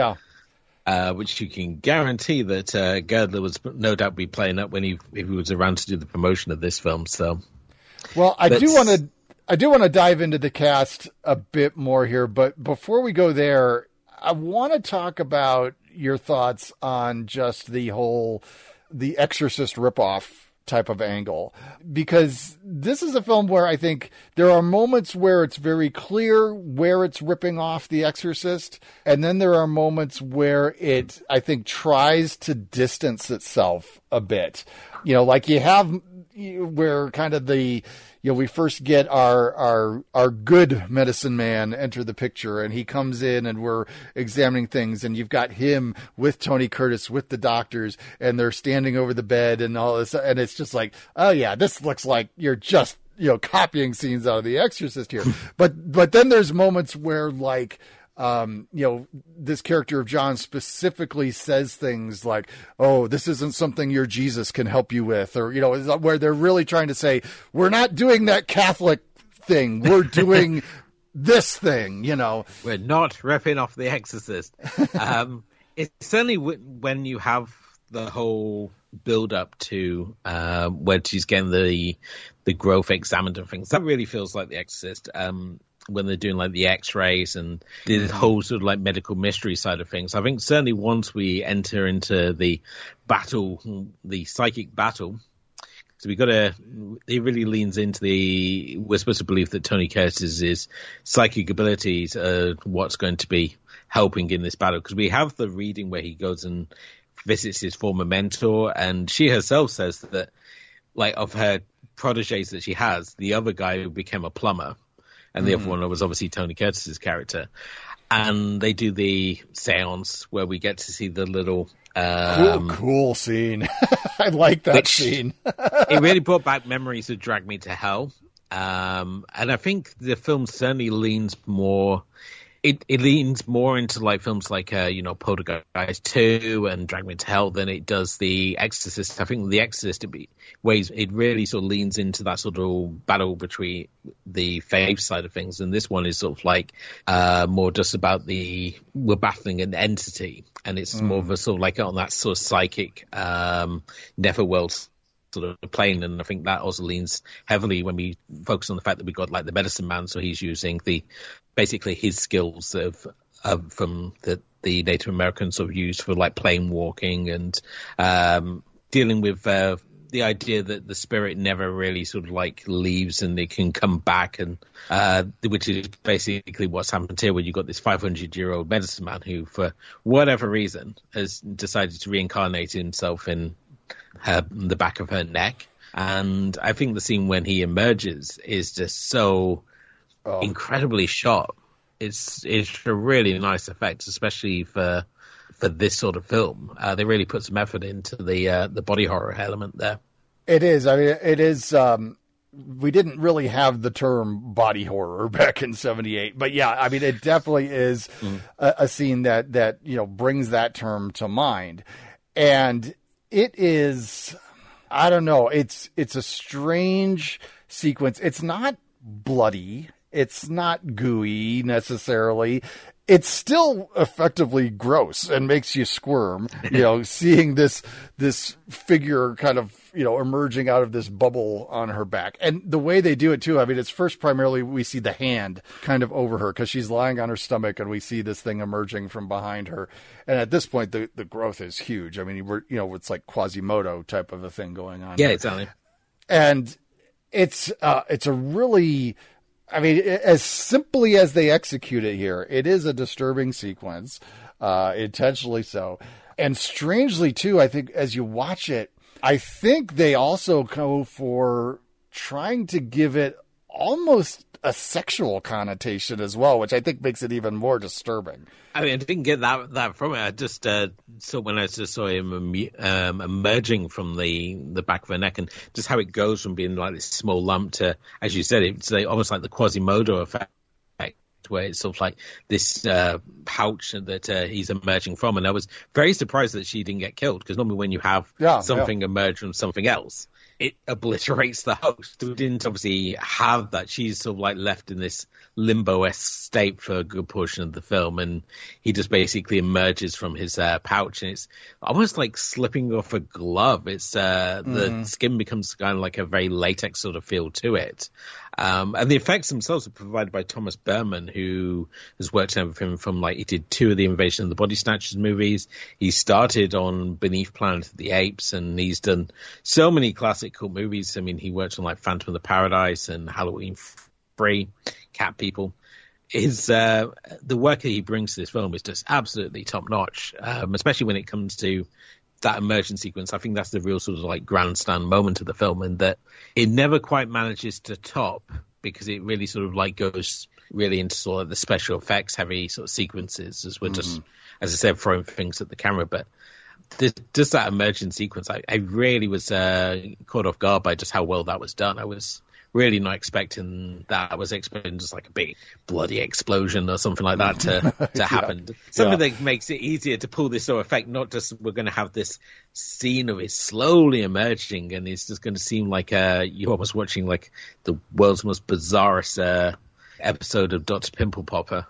Which you can guarantee that Girdler was no doubt be playing up when if he was around to do the promotion of this film. So, well, I do want to dive into the cast a bit more here, but before we go there, I want to talk about your thoughts on just the Exorcist ripoff type of angle, because this is a film where I think there are moments where it's very clear where it's ripping off The Exorcist, and then there are moments where it, I think, tries to distance itself a bit. Like you have, where kind of we first get our good medicine man enter the picture, and he comes in and we're examining things, and you've got him with Tony Curtis with the doctors, and they're standing over the bed and all this, and it's just like, oh yeah, this looks like you're just copying scenes out of The Exorcist here. but then there's moments where like, this character of John specifically says things like, oh, this isn't something your Jesus can help you with, or, where they're really trying to say, we're not doing that Catholic thing. We're doing this thing, We're not ripping off The Exorcist. It's certainly when you have the whole build up to where she's getting the growth examined and things, that really feels like The Exorcist. When they're doing like the x-rays and the whole sort of like medical mystery side of things. I think certainly once we enter into the battle, the psychic battle, so it really leans into we're supposed to believe that Tony Curtis's psychic abilities are what's going to be helping in this battle, because we have the reading where he goes and visits his former mentor, and she herself says that, like, of her proteges that she has, the other guy who became a plumber, and the other one was obviously Tony Curtis's character. And they do the seance where we get to see the little... cool scene. I like that scene. It really brought back memories of Drag Me to Hell. And I think the film certainly leans more... It leans more into like films like Poltergeist 2 and Drag Me to Hell than it does The Exorcist. I think The Exorcist it really sort of leans into that sort of battle between the faith side of things, and this one is sort of like more just about we're battling an entity, and it's more of a sort of like on that sort of psychic netherworld sort of plane, and I think that also leans heavily when we focus on the fact that we've got like the medicine man, so he's using basically his skills from the Native Americans sort of used for like plane walking and dealing with the idea that the spirit never really sort of like leaves and it can come back, and which is basically what's happened here, where you've got this 500-year-old medicine man who, for whatever reason, has decided to reincarnate himself in the back of her neck. And I think the scene when he emerges is just so incredibly shot. It's a really nice effect, especially for this sort of film. They really put some effort into the body horror element there. It is. I mean, it is. We didn't really have the term body horror back in '78, but yeah, I mean, it definitely is a scene that brings that term to mind, and it is. I don't know. It's a strange sequence. It's not bloody. It's not gooey necessarily. It's still effectively gross and makes you squirm, seeing this figure kind of, emerging out of this bubble on her back. And the way they do it too, I mean, it's first primarily we see the hand kind of over her because she's lying on her stomach and we see this thing emerging from behind her. And at this point, the growth is huge. I mean, it's like Quasimodo type of a thing going on. Yeah, exactly. And it's a really... I mean, as simply as they execute it here, it is a disturbing sequence, intentionally so. And strangely, too, I think as you watch it, I think they also go for trying to give it almost a sexual connotation as well, which I think makes it even more disturbing. I mean, I didn't get that from it. I just saw when I just saw him emerging from the back of her neck, and just how it goes from being like this small lump to, as you said, it's almost like the Quasimodo effect, where it's sort of like this pouch that he's emerging from. And I was very surprised that she didn't get killed, because normally when you have something emerge from something else, it obliterates the host. We didn't obviously have that. She's sort of like left in this limbo-esque state for a good portion of the film, and he just basically emerges from his pouch, and it's almost like slipping off a glove. It's the skin becomes kind of like a very latex sort of feel to it. And the effects themselves are provided by Thomas Berman, who has worked with him from he did 2 of the Invasion of the Body Snatchers movies. He started on Beneath Planet of the Apes, and he's done so many classic cult movies. I mean, he worked on like Phantom of the Paradise and Halloween 3, Cat People. The work that he brings to this film is just absolutely top notch, especially when it comes to that immersion sequence. I think that's the real sort of like grandstand moment of the film, and that it never quite manages to top, because it really sort of like goes really into sort of the special effects heavy sort of sequences as we're just, as I said, throwing things at the camera. But just that immersion sequence, I really was caught off guard by just how well that was done. I was really not expecting that. I was expecting just like a big bloody explosion or something like that to happen. Something that makes it easier to pull this sort of effect, not just we're going to have this scene of it slowly emerging and it's just going to seem like you're almost watching like the world's most bizarrest episode of Dr. Pimple Popper.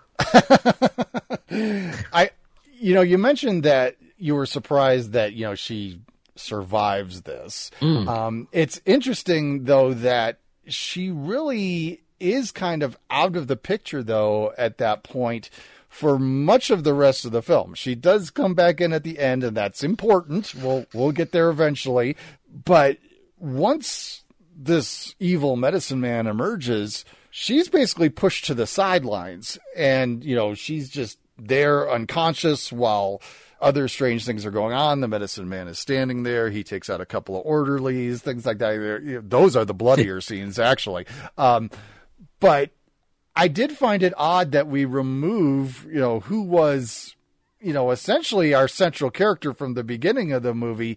You mentioned that you were surprised that, she survives this. It's interesting, though, that she really is kind of out of the picture, though, at that point for much of the rest of the film. She does come back in at the end, and that's important. We'll get there eventually. But once this evil medicine man emerges, she's basically pushed to the sidelines. And, she's just there unconscious while other strange things are going on. The medicine man is standing there. He takes out a couple of orderlies, things like that. Those are the bloodier scenes, actually. But I did find it odd that we remove, who was, essentially our central character from the beginning of the movie.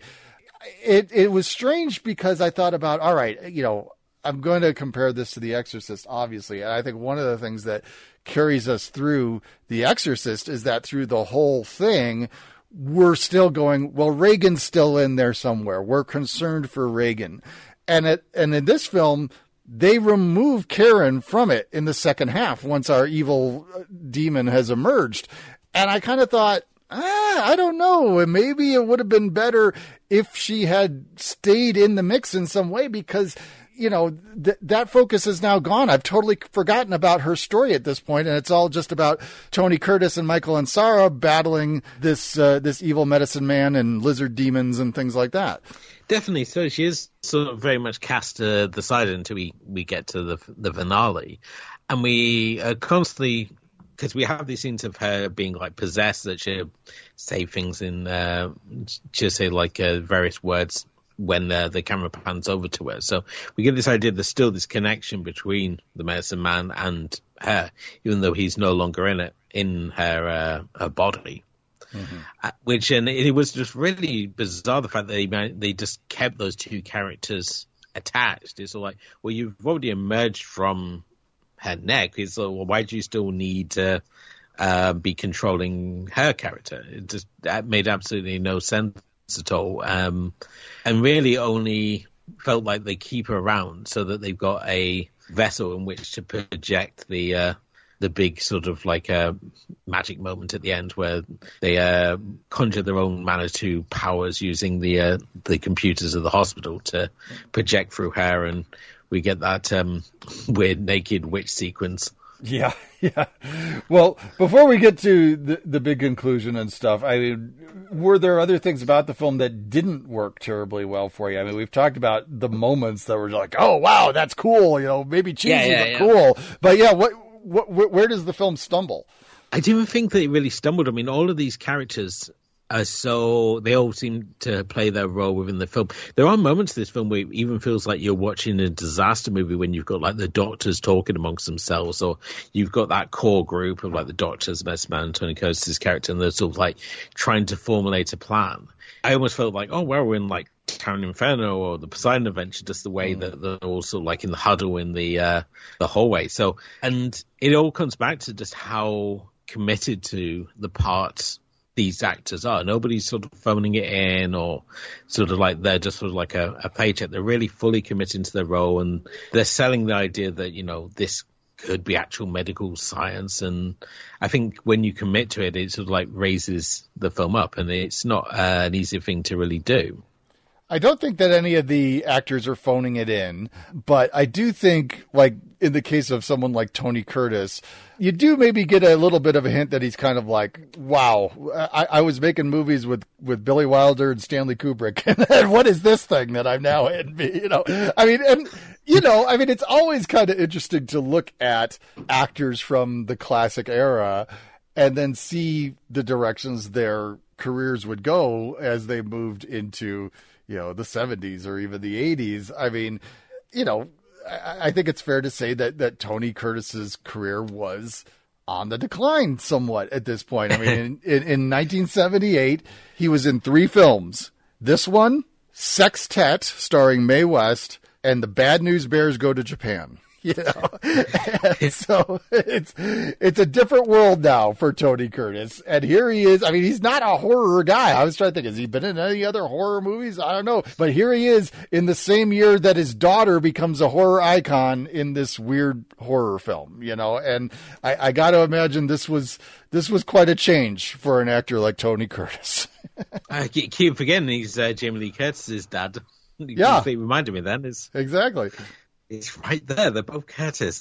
It was strange because I thought about, all right, I'm going to compare this to The Exorcist, obviously. And I think one of the things that carries us through The Exorcist is that through the whole thing, we're still going, well, Reagan's still in there somewhere. We're concerned for Reagan. And in this film, they remove Karen from it in the second half once our evil demon has emerged. And I kind of thought, I don't know. Maybe it would have been better if she had stayed in the mix in some way, because that focus is now gone. I've totally forgotten about her story at this point, and it's all just about Tony Curtis and Michael Ansara battling this evil medicine man and lizard demons and things like that. Definitely. So she is sort of very much cast to the side until we get to the finale, and we constantly, because we have these scenes of her being like possessed, that she'll say things in she'll say like various words when the camera pans over to her. So we get this idea there's still this connection between the medicine man and her, even though he's no longer in her body. Which, and it was just really bizarre, the fact that they just kept those two characters attached. It's all like, well, you've already emerged from her neck. It's like, well, why do you still need to be controlling her character? That made absolutely no sense at all, and really only felt like they keep her around so that they've got a vessel in which to project the big sort of like magic moment at the end where they conjure their own Manitou powers using the computers of the hospital to project through her, and we get that weird naked witch sequence. Yeah. Well, before we get to the big conclusion and stuff, I mean, were there other things about the film that didn't work terribly well for you? I mean, we've talked about the moments that were like, oh, wow, that's cool. Maybe cheesy, but cool. But yeah, where does the film stumble? I didn't think that it really stumbled. I mean, all of these characters they all seem to play their role within the film. There are moments in this film where it even feels like you're watching a disaster movie when you've got like the doctors talking amongst themselves, or you've got that core group of like the doctors, Best Man, Tony Curtis' character, and they're sort of like trying to formulate a plan. I almost felt like, oh, well, we're in like Town Inferno or the Poseidon Adventure, just the way that they're all sort of like in the huddle in the hallway. So, and it all comes back to just how committed to the parts these actors are. Nobody's sort of phoning it in or sort of like they're just sort of like a paycheck. They're really fully committing to their role, and they're selling the idea that, this could be actual medical science. And I think when you commit to it, it sort of like raises the film up, and it's not an easy thing to really do. I don't think that any of the actors are phoning it in, but I do think, like in the case of someone like Tony Curtis, you do maybe get a little bit of a hint that he's kind of like, wow, I was making movies with Billy Wilder and Stanley Kubrick, and what is this thing that I'm now in? I mean, it's always kind of interesting to look at actors from the classic era and then see the directions they're careers would go as they moved into, the 70s or even the 80s. I mean, I think it's fair to say that Tony Curtis's career was on the decline somewhat at this point. I mean, in 1978, he was in 3 films. This one, Sextet, starring Mae West, and The Bad News Bears Go to Japan. So it's a different world now for Tony Curtis. And here he is. I mean, he's not a horror guy. I was trying to think, has he been in any other horror movies? I don't know. But here he is in the same year that his daughter becomes a horror icon in this weird horror film, and I got to imagine this was quite a change for an actor like Tony Curtis. I keep forgetting he's Jamie Lee Curtis's dad. Yeah. He reminded me then. Exactly. It's right there. They're both Curtis.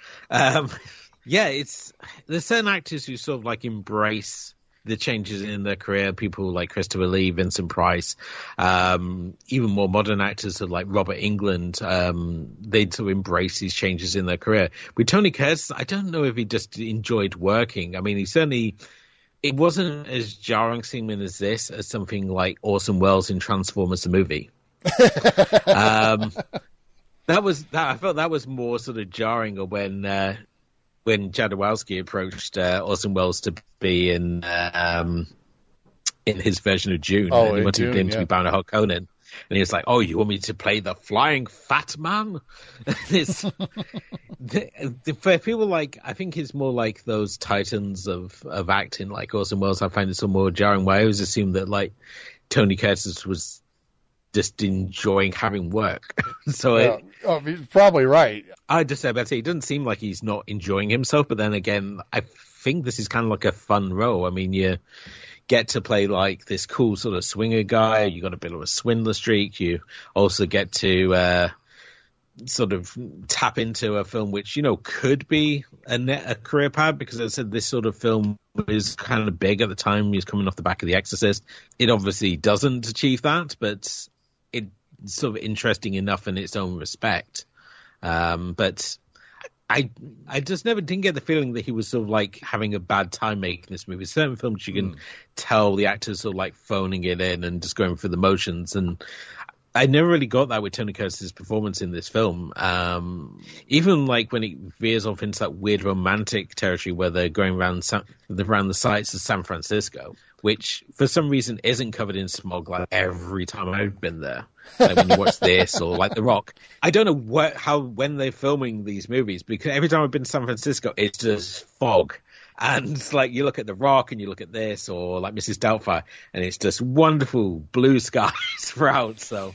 There's certain actors who sort of like embrace the changes in their career. People like Christopher Lee, Vincent Price, even more modern actors like Robert Englund. They sort of embrace these changes in their career. With Tony Curtis, I don't know if he just enjoyed working. I mean, it wasn't as jarring seeming as this as something like Orson Welles in Transformers the movie. I felt that was more sort of jarring when Jodorowsky approached Orson Welles to be in his version of Dune. And he wanted him to be Baron Harkonnen. And he was like, "Oh, you want me to play the flying fat man?" For people like, I think it's more like those titans of acting, like Orson Welles. I find it some more jarring. Where I always assumed that like Tony Curtis was just enjoying having work. So you're probably right. I just said, it doesn't seem like he's not enjoying himself, but then again, I think this is kind of like a fun role. I mean, you get to play like this cool sort of swinger guy. You got a bit of a swindler streak. You also get to sort of tap into a film which, could be a career path, because as I said, this sort of film is kind of big at the time. He's coming off the back of The Exorcist. It obviously doesn't achieve that, but it's sort of interesting enough in its own respect. But I just didn't get the feeling that he was sort of like having a bad time making this movie. Certain films you can tell the actors sort of like phoning it in and just going through the motions, and I never really got that with Tony Curtis's performance in this film. Even like when it veers off into that weird romantic territory where they're going around the sights of San Francisco, which for some reason isn't covered in smog like every time I've been there. Like when you watch this or like The Rock. I don't know when they're filming these movies, because every time I've been to San Francisco, it's just fog. And it's like you look at The Rock and you look at this, or like Mrs. Doubtfire, and it's just wonderful blue skies throughout. So,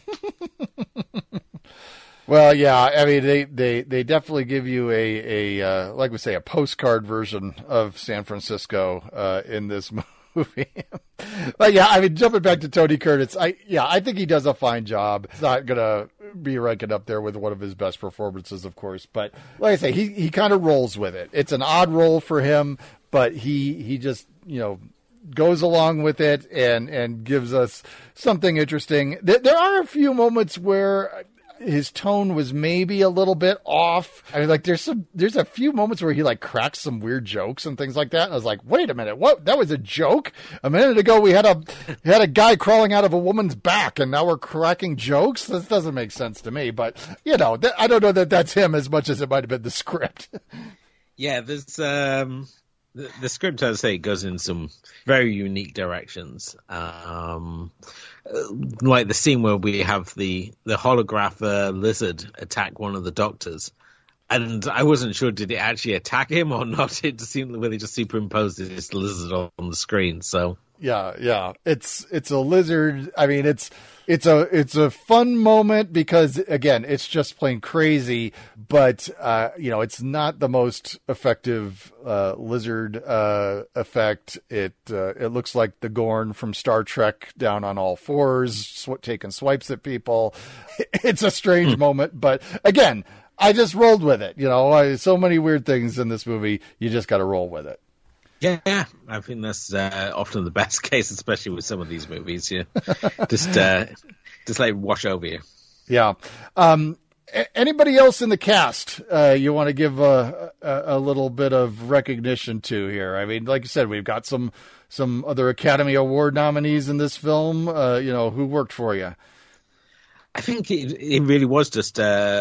well, yeah, I mean they definitely give you a like we say, a postcard version of San Francisco in this movie. But yeah, I mean, jumping back to Tony Curtis, I think he does a fine job. It's not gonna be ranking up there with one of his best performances, of course, but like I say, he kind of rolls with it. It's an odd role for him, but he just goes along with it and gives us something interesting. There are a few moments where his tone was maybe a little bit off. I mean, like there's a few moments where he like cracks some weird jokes and things like that. And I was like, wait a minute, what? That was a joke? A minute ago we had a guy crawling out of a woman's back, and now we're cracking jokes? This doesn't make sense to me. But I don't know that that's him as much as it might have been the script. Yeah, there's the script, as I say, goes in some very unique directions. Like the scene where we have the holograph lizard attack one of the doctors. And I wasn't sure, did it actually attack him or not? It just seemed where they just superimposed this lizard on the screen. So yeah, it's a lizard. I mean, it's a fun moment because again, it's just plain crazy. But it's not the most effective lizard effect. It looks like the Gorn from Star Trek down on all fours, taking swipes at people. It's a strange moment, but again, I just rolled with it. So many weird things in this movie. You just got to roll with it. Yeah, I think that's often the best case, especially with some of these movies. Yeah, just like wash over you. Yeah. Anybody else in the cast you want to give a little bit of recognition to here? I mean, like you said, we've got some other Academy Award nominees in this film. Who worked for you? I think it really was just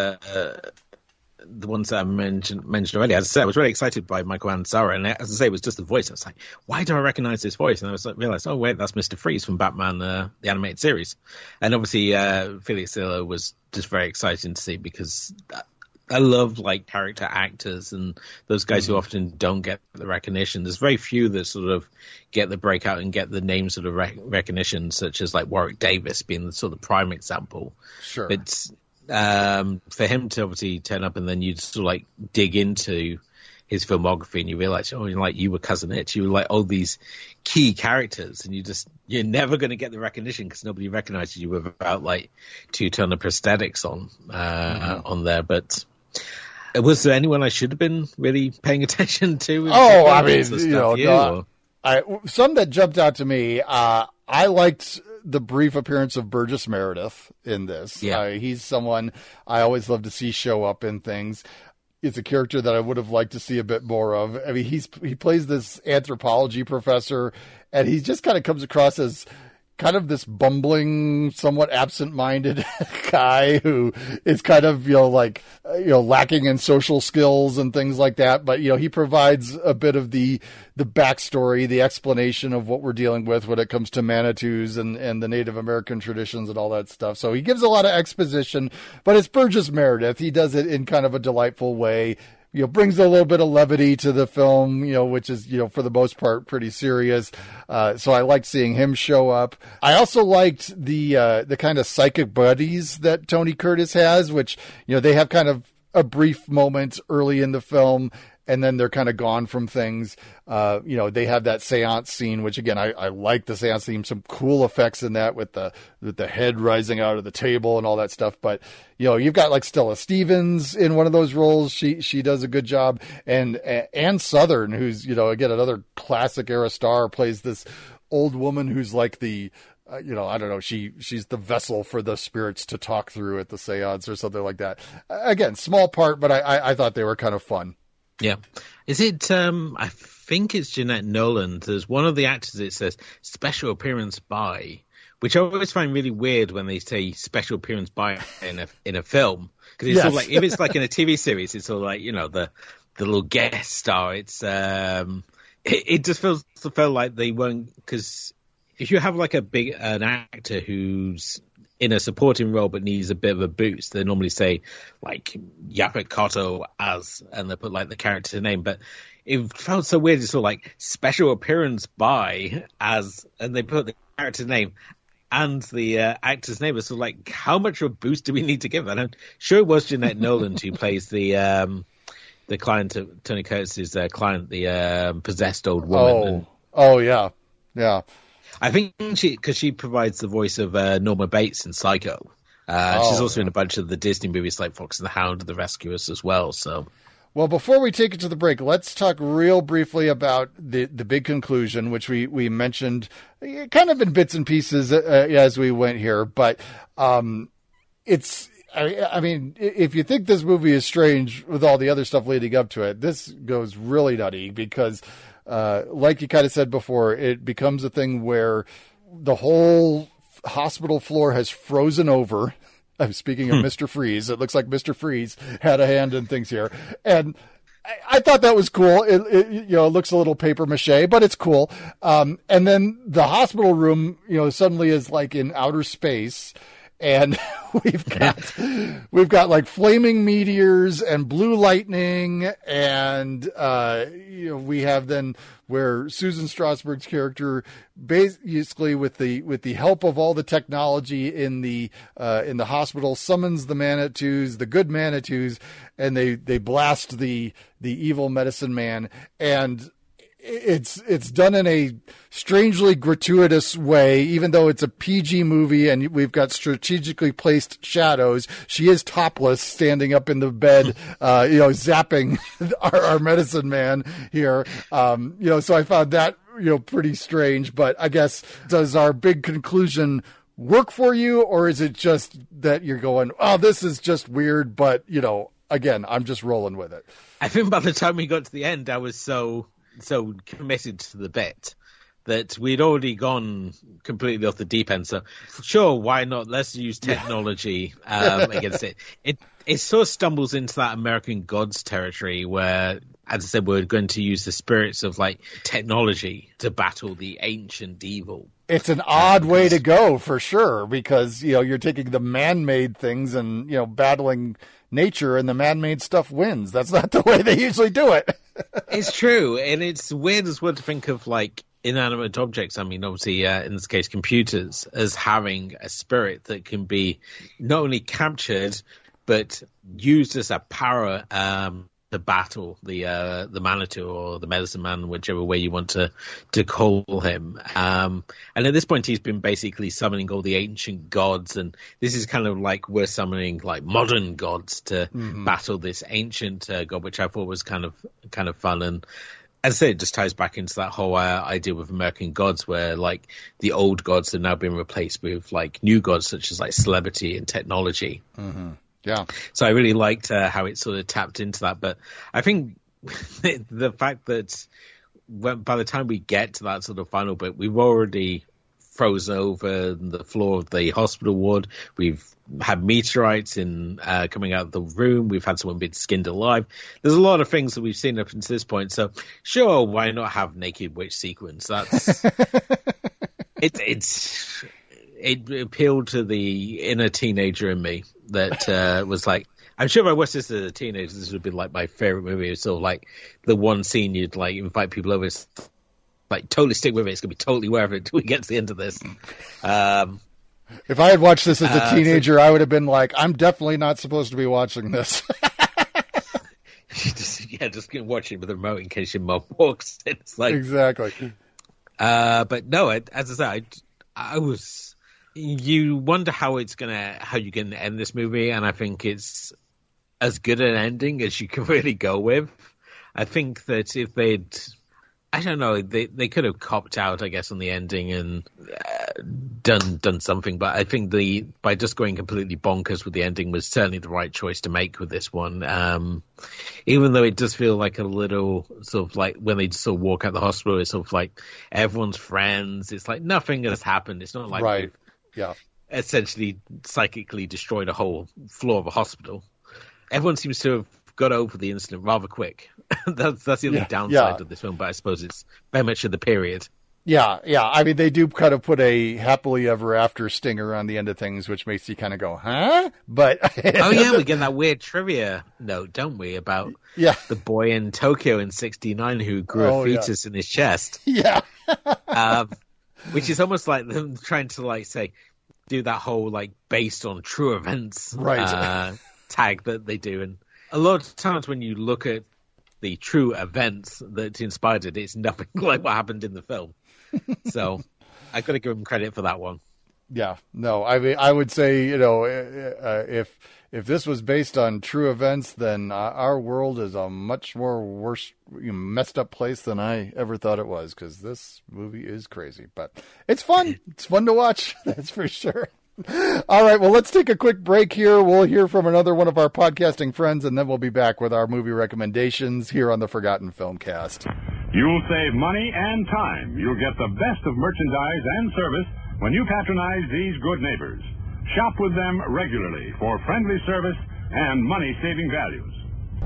the ones that I mentioned already. As I said, I was really excited by Michael Ansara, and as I say, it was just the voice. I was like, why do I recognize this voice? And I was like, realized, oh wait, that's Mr. Freeze from Batman, the animated series. And obviously, Felix Silla was just very exciting to see, because I love like character actors and those guys who often don't get the recognition. There's very few that sort of get the breakout and get the name sort of recognition, such as like Warwick Davis being the sort of prime example. Sure. But for him to obviously turn up, and then you sort of like dig into his filmography and you realize, you were Cousin Itch, you were like all these key characters, and you're never going to get the recognition because nobody recognizes you without like 2 ton of prosthetics on there. But was there anyone I should have been really paying attention to? Some that jumped out to me. I liked the brief appearance of Burgess Meredith in this. Yeah. He's someone I always love to see show up in things. It's a character that I would have liked to see a bit more of. I mean, he plays this anthropology professor, and he just kind of comes across as kind of this bumbling, somewhat absent-minded guy who is kind of, lacking in social skills and things like that. But, he provides a bit of the backstory, the explanation of what we're dealing with when it comes to Manitous and the Native American traditions and all that stuff. So he gives a lot of exposition, but it's Burgess Meredith. He does it in kind of a delightful way. Brings a little bit of levity to the film, which is, for the most part, pretty serious. So I liked seeing him show up. I also liked the kind of psychic buddies that Tony Curtis has, which, they have kind of a brief moment early in the film, and then they're kind of gone from things. They have that seance scene, which again, I like the seance theme, some cool effects in that with the head rising out of the table and all that stuff. But, you've got like Stella Stevens in one of those roles. She does a good job. And Ann Southern, who's, again, another classic era star, plays this old woman who's like the, I don't know, she's the vessel for the spirits to talk through at the seance or something like that. Again, small part, but I thought they were kind of fun. Yeah. Is it, I think it's Jeanette Nolan. There's one of the actors that says special appearance by, which I always find really weird when they say special appearance by in a film. Because it's sort of like, if it's like in a TV series, it's sort of like, the little guest star. It's, it just felt like they weren't, because if you have like an actor who's in a supporting role but needs a bit of a boost, they normally say like Yaphet Kotto as, and they put like the character name. But it felt so weird. It's sort of like special appearance by as, and they put the character name and the actor's name. It's sort of like, how much of a boost do we need to give? And I'm sure it was Jeanette Nolan who plays the client of Tony Curtis's client, the possessed old woman. Yeah. I think because she provides the voice of Norma Bates in Psycho. She's also in a bunch of the Disney movies like Fox and the Hound and The Rescuers as well. So, well, before we take it to the break, let's talk real briefly about the big conclusion, which we mentioned kind of in bits and pieces as we went here. But it's, I mean, if you think this movie is strange with all the other stuff leading up to it, this goes really nutty because like you kind of said before, it becomes a thing where the whole hospital floor has frozen over. I'm speaking of Mr. Freeze. It looks like Mr. Freeze had a hand in things here. And I thought that was cool. It looks a little paper mache, but it's cool. And then the hospital room, suddenly is like in outer space. And we've got like flaming meteors and blue lightning, and we have then where Susan Strasberg's character basically with the help of all the technology in the hospital summons the Manitous, the good Manitous, and they blast the evil medicine man. And it's done in a strangely gratuitous way, even though it's a PG movie and we've got strategically placed shadows. She is topless, standing up in the bed, zapping our medicine man here. So I found that, pretty strange, but I guess does our big conclusion work for you, or is it just that you're going, oh, this is just weird, but, you know, again, I'm just rolling with it? I think by the time we got to the end, I was so committed to the bit that we'd already gone completely off the deep end. So, sure, why not? Let's use technology against it. It sort of stumbles into that American Gods territory where, as I said, we're going to use the spirits of, like, technology to battle the ancient evil. It's an odd way to go, for sure, because, you know, you're taking the man-made things and, you know, battling nature, and the man-made stuff wins. That's not the way they usually do it. It's true, and it's weird as well to think of, like, inanimate objects. I mean, obviously, in this case, computers, as having a spirit that can be not only captured, but used as a power to battle the Manitou or the Medicine Man, whichever way you want to call him. And at this point, he's been basically summoning all the ancient gods, and this is kind of like we're summoning like modern gods to battle this ancient god, which I thought was kind of fun. And as I say, it just ties back into that whole idea with American Gods, where like the old gods have now been replaced with like new gods, such as like celebrity and technology. Mm-hmm. Yeah. So I really liked how it sort of tapped into that. But I think the fact that by the time we get to that sort of final bit, we've already frozen over the floor of the hospital ward. We've had meteorites coming out of the room. We've had someone being skinned alive. There's a lot of things that we've seen up until this point. So sure, why not have naked witch sequence? That's it appealed to the inner teenager in me that was like, I'm sure if I watched this as a teenager, this would be like my favorite movie. It's sort of like the one scene you'd like invite people over, like totally stick with it. It's gonna be totally worth it until we get to the end of this. If I had watched this as a teenager, I would have been like, I'm definitely not supposed to be watching this. just gonna watch it with a remote in case your mom walks in. It's like exactly. But no, as I said, I was. You wonder how you're gonna end this movie, and I think it's as good an ending as you can really go with. I think that if they'd, I don't know, they could have copped out, I guess, on the ending and done something. But I think by just going completely bonkers with the ending was certainly the right choice to make with this one. Even though it does feel like a little sort of like when they just sort of walk out the hospital, it's sort of like everyone's friends. It's like nothing has happened. It's not like right. Yeah. Essentially psychically destroyed a whole floor of a hospital. Everyone seems to have got over the incident rather quick. that's the only downside of this film, but I suppose it's very much of the period. Yeah. I mean, they do kind of put a happily ever after stinger on the end of things, which makes you kind of go, huh? But oh yeah, we get that weird trivia note, don't we, about the boy in Tokyo in '69 who grew a fetus in his chest. Yeah. Which is almost like them trying to like say, do that whole like based on true events tag that they do. And a lot of times when you look at the true events that inspired it, it's nothing like what happened in the film. So I got to give them credit for that one. Yeah, no, I mean, I would say, you know, if this was based on true events, then our world is a much more worse, messed up place than I ever thought it was, because this movie is crazy. But it's fun. It's fun to watch, that's for sure. All right, well, let's take a quick break here. We'll hear from another one of our podcasting friends, and then we'll be back with our movie recommendations here on the Forgotten Filmcast. You'll save money and time. You'll get the best of merchandise and service when you patronize these good neighbors. Shop with them regularly for friendly service and money-saving values.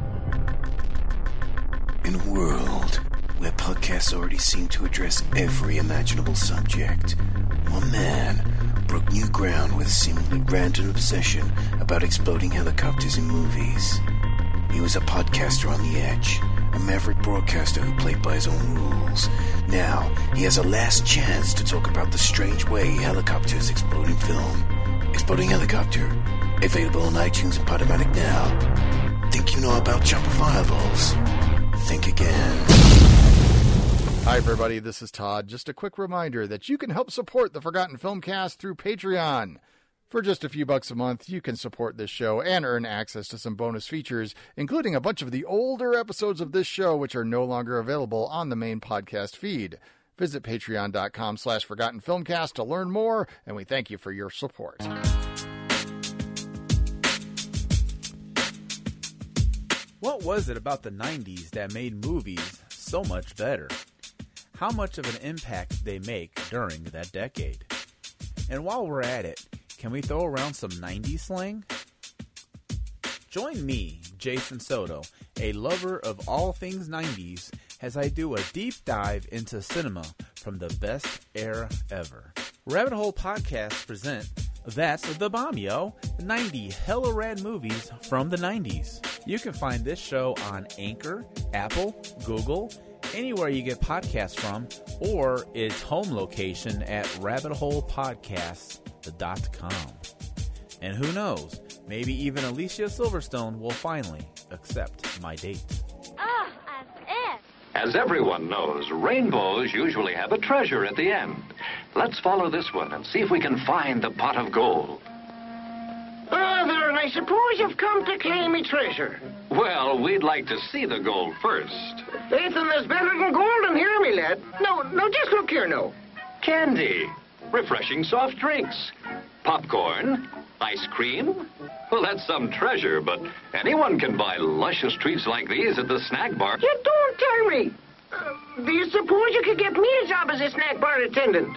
In a world where podcasts already seem to address every imaginable subject, one man broke new ground with a seemingly random obsession about exploding helicopters in movies. He was a podcaster on the edge, a maverick broadcaster who played by his own rules. Now, he has a last chance to talk about the strange way helicopters explode in film. Exploding Helicopter, available on iTunes and Podomatic now. Think you know about chopper fireballs? Think again. Hi, everybody. This is Todd. Just a quick reminder that you can help support the Forgotten Filmcast through Patreon. For just a few bucks a month, you can support this show and earn access to some bonus features, including a bunch of the older episodes of this show, which are no longer available on the main podcast feed. Visit patreon.com/ForgottenFilmcast to learn more, and we thank you for your support. What was it about the 90s that made movies so much better? How much of an impact did they make during that decade? And while we're at it, can we throw around some 90s slang? Join me, Jason Soto, a lover of all things 90s, as I do a deep dive into cinema from the best era ever. Rabbit Hole Podcast present That's the Bomb, Yo! 90 hella rad movies from the 90s. You can find this show on Anchor, Apple, Google, anywhere you get podcasts from, or its home location at rabbitholepodcasts.com. And who knows, maybe even Alicia Silverstone will finally accept my date. As everyone knows, rainbows usually have a treasure at the end. Let's follow this one and see if we can find the pot of gold. Father, I suppose you've come to claim me treasure. Well, we'd like to see the gold first. Faith, and there's better than gold in here, me lad. No, just look here, no. Candy, refreshing soft drinks, popcorn, ice cream. Well, that's some treasure, but anyone can buy luscious treats like these at the snack bar. You don't tell me. Do you suppose you could get me a job as a snack bar attendant?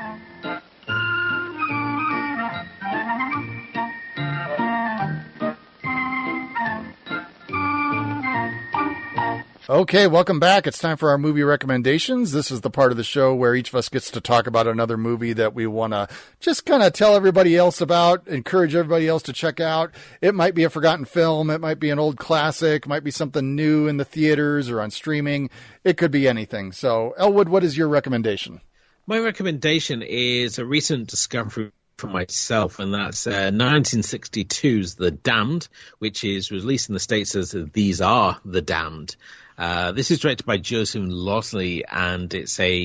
Okay, welcome back. It's time for our movie recommendations. This is the part of the show where each of us gets to talk about another movie that we want to just kind of tell everybody else about, encourage everybody else to check out. It might be a forgotten film. It might be an old classic. It might be something new in the theaters or on streaming. It could be anything. So, Elwood, what is your recommendation? My recommendation is a recent discovery for myself, and that's 1962's The Damned, which is released in the States as These Are the Damned. This is directed by Joseph Losley, and it's a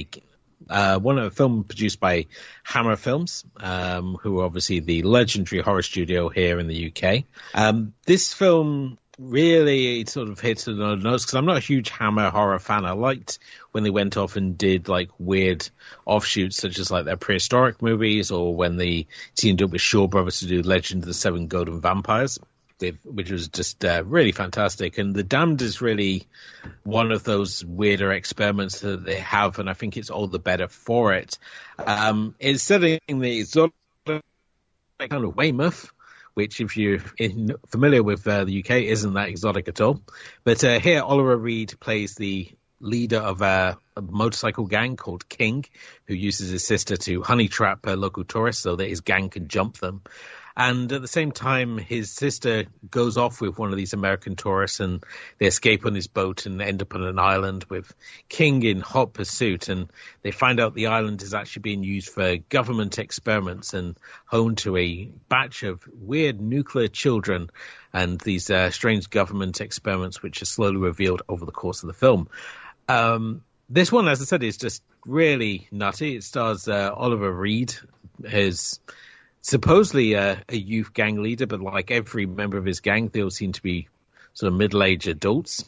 film produced by Hammer Films, who are obviously the legendary horror studio here in the UK. This film really sort of hits the nose because I'm not a huge Hammer horror fan. I liked when they went off and did like weird offshoots, such as like their prehistoric movies, or when they teamed up with Shaw Brothers to do Legend of the Seven Golden Vampires, which was just really fantastic. And The Damned is really one of those weirder experiments that they have, and I think it's all the better for it. It's setting the exotic kind of Weymouth, which, if you're familiar with the UK, isn't that exotic at all. But here, Oliver Reed plays the leader of a motorcycle gang called King, who uses his sister to honey trap local tourists so that his gang can jump them. And at the same time, his sister goes off with one of these American tourists, and they escape on his boat and end up on an island with King in hot pursuit. And they find out the island is actually being used for government experiments and home to a batch of weird nuclear children and these strange government experiments, which are slowly revealed over the course of the film. This one, as I said, is just really nutty. It stars Oliver Reed, who's supposedly a youth gang leader, but like every member of his gang, they all seem to be sort of middle-aged adults.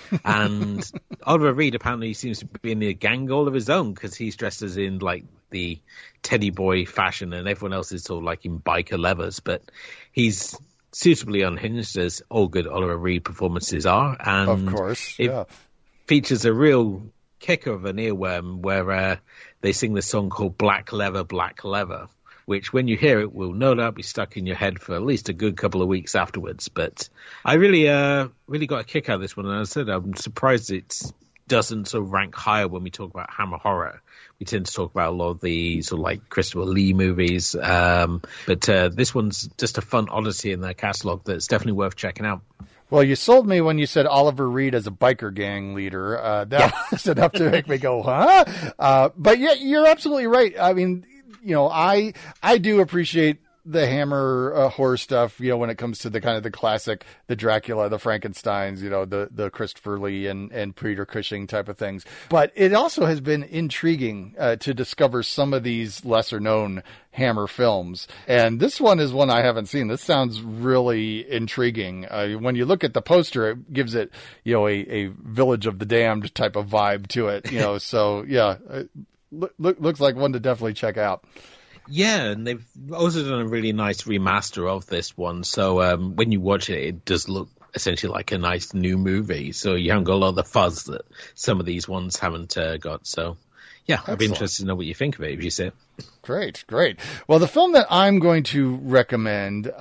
And Oliver Reed apparently seems to be in a gang all of his own, because he's dressed as in like the teddy boy fashion, and everyone else is sort of like in biker leathers. But he's suitably unhinged, as all good Oliver Reed performances are. And of course, yeah. It features a real kicker of an earworm where they sing this song called Black Leather, Black Leather, which when you hear it will no doubt be stuck in your head for at least a good couple of weeks afterwards. But I really got a kick out of this one, and as I said, I'm surprised it doesn't sort of rank higher when we talk about Hammer horror. We tend to talk about a lot of the sort of like Christopher Lee movies, but this one's just a fun odyssey in their catalogue that's definitely worth checking out. Well, you sold me when you said Oliver Reed as a biker gang leader. That was enough to make me go, huh? But yeah, you're absolutely right. I mean, you know, I do appreciate the Hammer horror stuff, you know, when it comes to the kind of the classic, the Dracula, the Frankensteins, you know, the Christopher Lee and Peter Cushing type of things. But it also has been intriguing to discover some of these lesser known Hammer films. And this one is one I haven't seen. This sounds really intriguing. When you look at the poster, it gives it, you know, a Village of the Damned type of vibe to it, you know, so yeah. looks like one to definitely check out. Yeah, and they've also done a really nice remaster of this one. So when you watch it, it does look essentially like a nice new movie. So you haven't got a lot of the fuzz that some of these ones haven't got. So, yeah, I'd be interested to know what you think of it if you see it. Great. Well, the film that I'm going to recommend,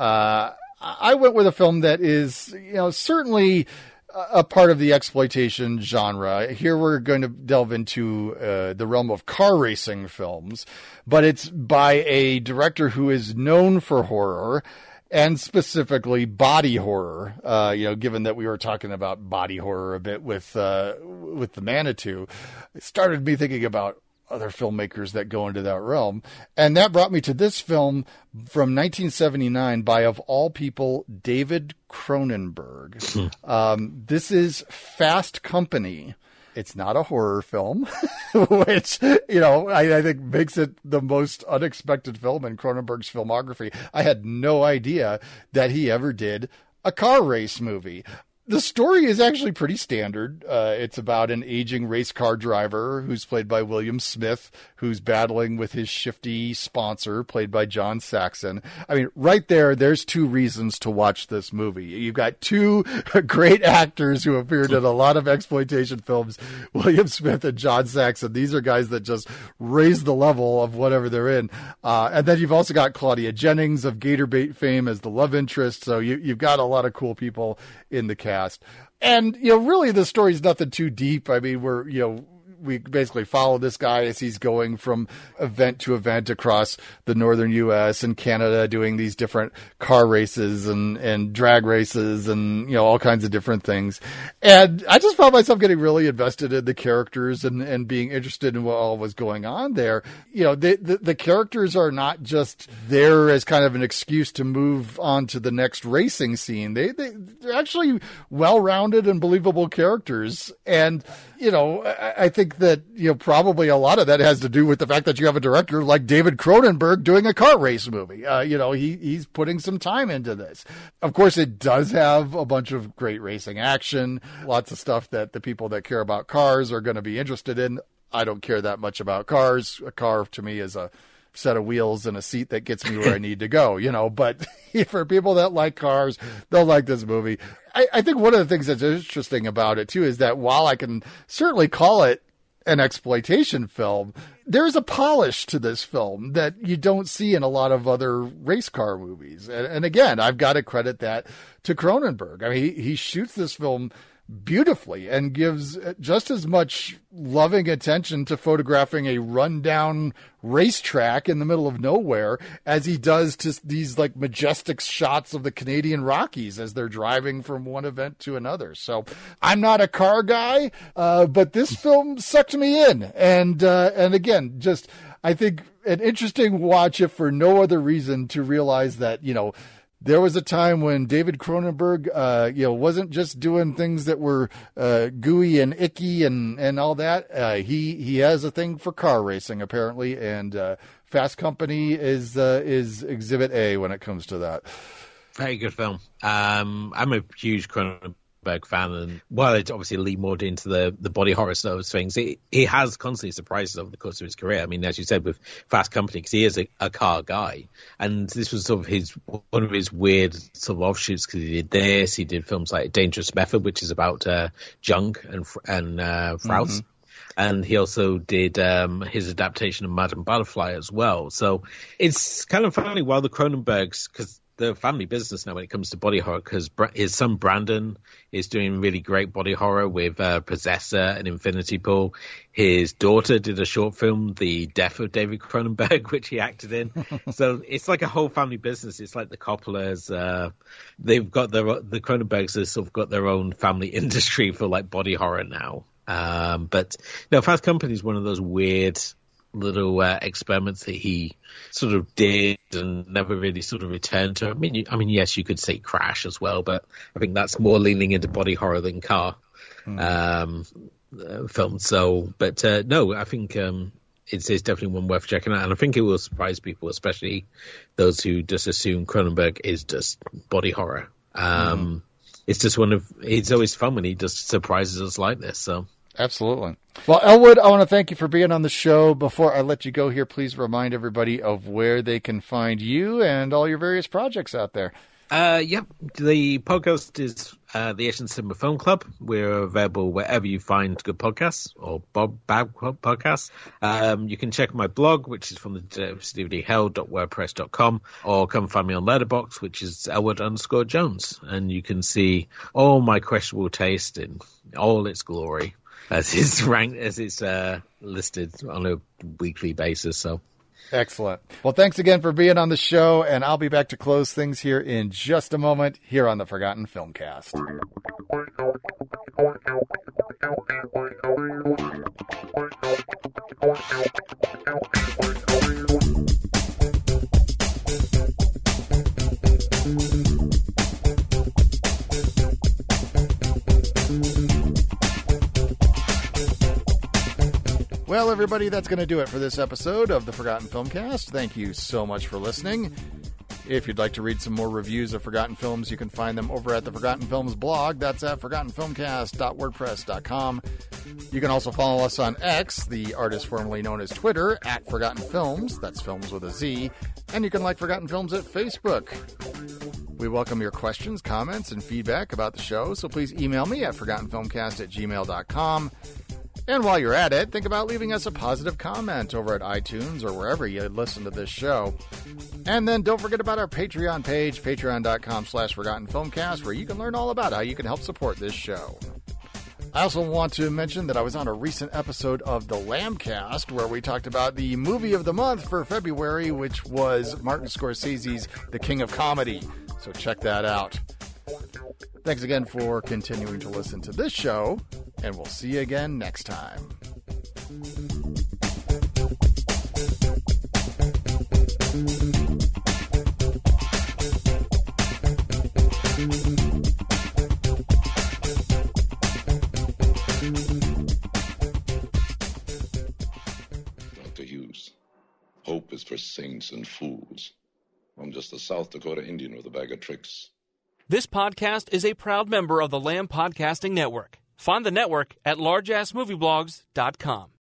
I went with a film that is, certainly a part of the exploitation genre. Here we're going to delve into the realm of car racing films, but it's by a director who is known for horror and specifically body horror. Given that we were talking about body horror a bit with the Manitou, it started me thinking about other filmmakers that go into that realm. And that brought me to this film from 1979 by, of all people, David Cronenberg. This is Fast Company. It's not a horror film, which, I think makes it the most unexpected film in Cronenberg's filmography. I had no idea that he ever did a car race movie. The story is actually pretty standard. It's about an aging race car driver who's played by William Smith, who's battling with his shifty sponsor, played by John Saxon. I mean, right there's two reasons to watch this movie. You've got two great actors who appeared in a lot of exploitation films, William Smith and John Saxon. These are guys that just raise the level of whatever they're in. And then you've also got Claudia Jennings of Gatorbait fame as the love interest. So you've got a lot of cool people in the cast. And, really the story's nothing too deep. I mean, we basically follow this guy as he's going from event to event across the northern U.S. and Canada, doing these different car races and drag races and, all kinds of different things. And I just found myself getting really invested in the characters and being interested in what all was going on there. The characters are not just there as kind of an excuse to move on to the next racing scene. They're actually well-rounded and believable characters. And, I think that, probably a lot of that has to do with the fact that you have a director like David Cronenberg doing a car race movie. He's putting some time into this. Of course, it does have a bunch of great racing action, lots of stuff that the people that care about cars are going to be interested in. I don't care that much about cars. A car to me is a set of wheels and a seat that gets me where I need to go, but for people that like cars, they'll like this movie. I think one of the things that's interesting about it too is that while I can certainly call it an exploitation film, there's a polish to this film that you don't see in a lot of other race car movies. And again, I've got to credit that to Cronenberg. I mean, he shoots this film beautifully and gives just as much loving attention to photographing a rundown racetrack in the middle of nowhere as he does to these like majestic shots of the Canadian Rockies as they're driving from one event to another. So I'm not a car guy, but this film sucked me in. And again, just, I think an interesting watch, if for no other reason, to realize that, there was a time when David Cronenberg, wasn't just doing things that were gooey and icky and all that. He has a thing for car racing, apparently, and Fast Company is Exhibit A when it comes to that. Very good film. I'm a huge Cronenberg fan, and while it's obviously lead more into the body horror side of things, he has constantly surprised us over the course of his career. I mean, as you said, with Fast Company, because he is a car guy, and this was sort of one of his weird sort of offshoots, because he did this, he did films like Dangerous Method, which is about junk and Fraus. Mm-hmm. And he also did his adaptation of Madame Butterfly as well. So it's kind of funny, while the Cronenbergs, because the family business now when it comes to body horror, because his son Brandon is doing really great body horror with Possessor and Infinity Pool. His daughter did a short film, The Death of David Cronenberg, which he acted in. So it's like a whole family business. It's like the Coppolas. They've got the Cronenbergs have sort of got their own family industry for like body horror now. But no, Fast Company is one of those weird little experiments that he sort of did and never really sort of returned to. I mean, yes, you could say Crash as well, but I think that's more leaning into body horror than car film. So, but no, I think it's definitely one worth checking out, and I think it will surprise people, especially those who just assume Cronenberg is just body horror. It's just it's always fun when he just surprises us like this. So. Absolutely. Well, Elwood, I want to thank you for being on the show. Before I let you go here, please remind everybody of where they can find you and all your various projects out there. Yep. The podcast is the Asian Cinema Film Club. We're available wherever you find good podcasts or bad podcasts. You can check my blog, which is from the dvdhell.wordpress.com, or come find me on Letterboxd, which is Elwood_Jones. And you can see all my questionable taste in all its glory as it's ranked, as it's listed on a weekly basis. So. Excellent. Well, thanks again for being on the show, and I'll be back to close things here in just a moment here on the Forgotten Filmcast. Well, everybody, that's going to do it for this episode of the Forgotten Filmcast. Thank you so much for listening. If you'd like to read some more reviews of Forgotten Films, you can find them over at the Forgotten Films blog. That's at ForgottenFilmcast.wordpress.com. You can also follow us on X, the artist formerly known as Twitter, at Forgotten Films. That's films with a Z. And you can like Forgotten Films at Facebook. We welcome your questions, comments, and feedback about the show, so please email me at ForgottenFilmcast@gmail.com. And while you're at it, think about leaving us a positive comment over at iTunes or wherever you listen to this show. And then don't forget about our Patreon page, patreon.com/ForgottenFilmcast, where you can learn all about how you can help support this show. I also want to mention that I was on a recent episode of the Lambcast, where we talked about the movie of the month for February, which was Martin Scorsese's The King of Comedy. So check that out. Thanks again for continuing to listen to this show, and we'll see you again next time. Dr. Hughes, hope is for saints and fools. I'm just a South Dakota Indian with a bag of tricks. This podcast is a proud member of the Lamb Podcasting Network. Find the network at largeassmovieblogs.com.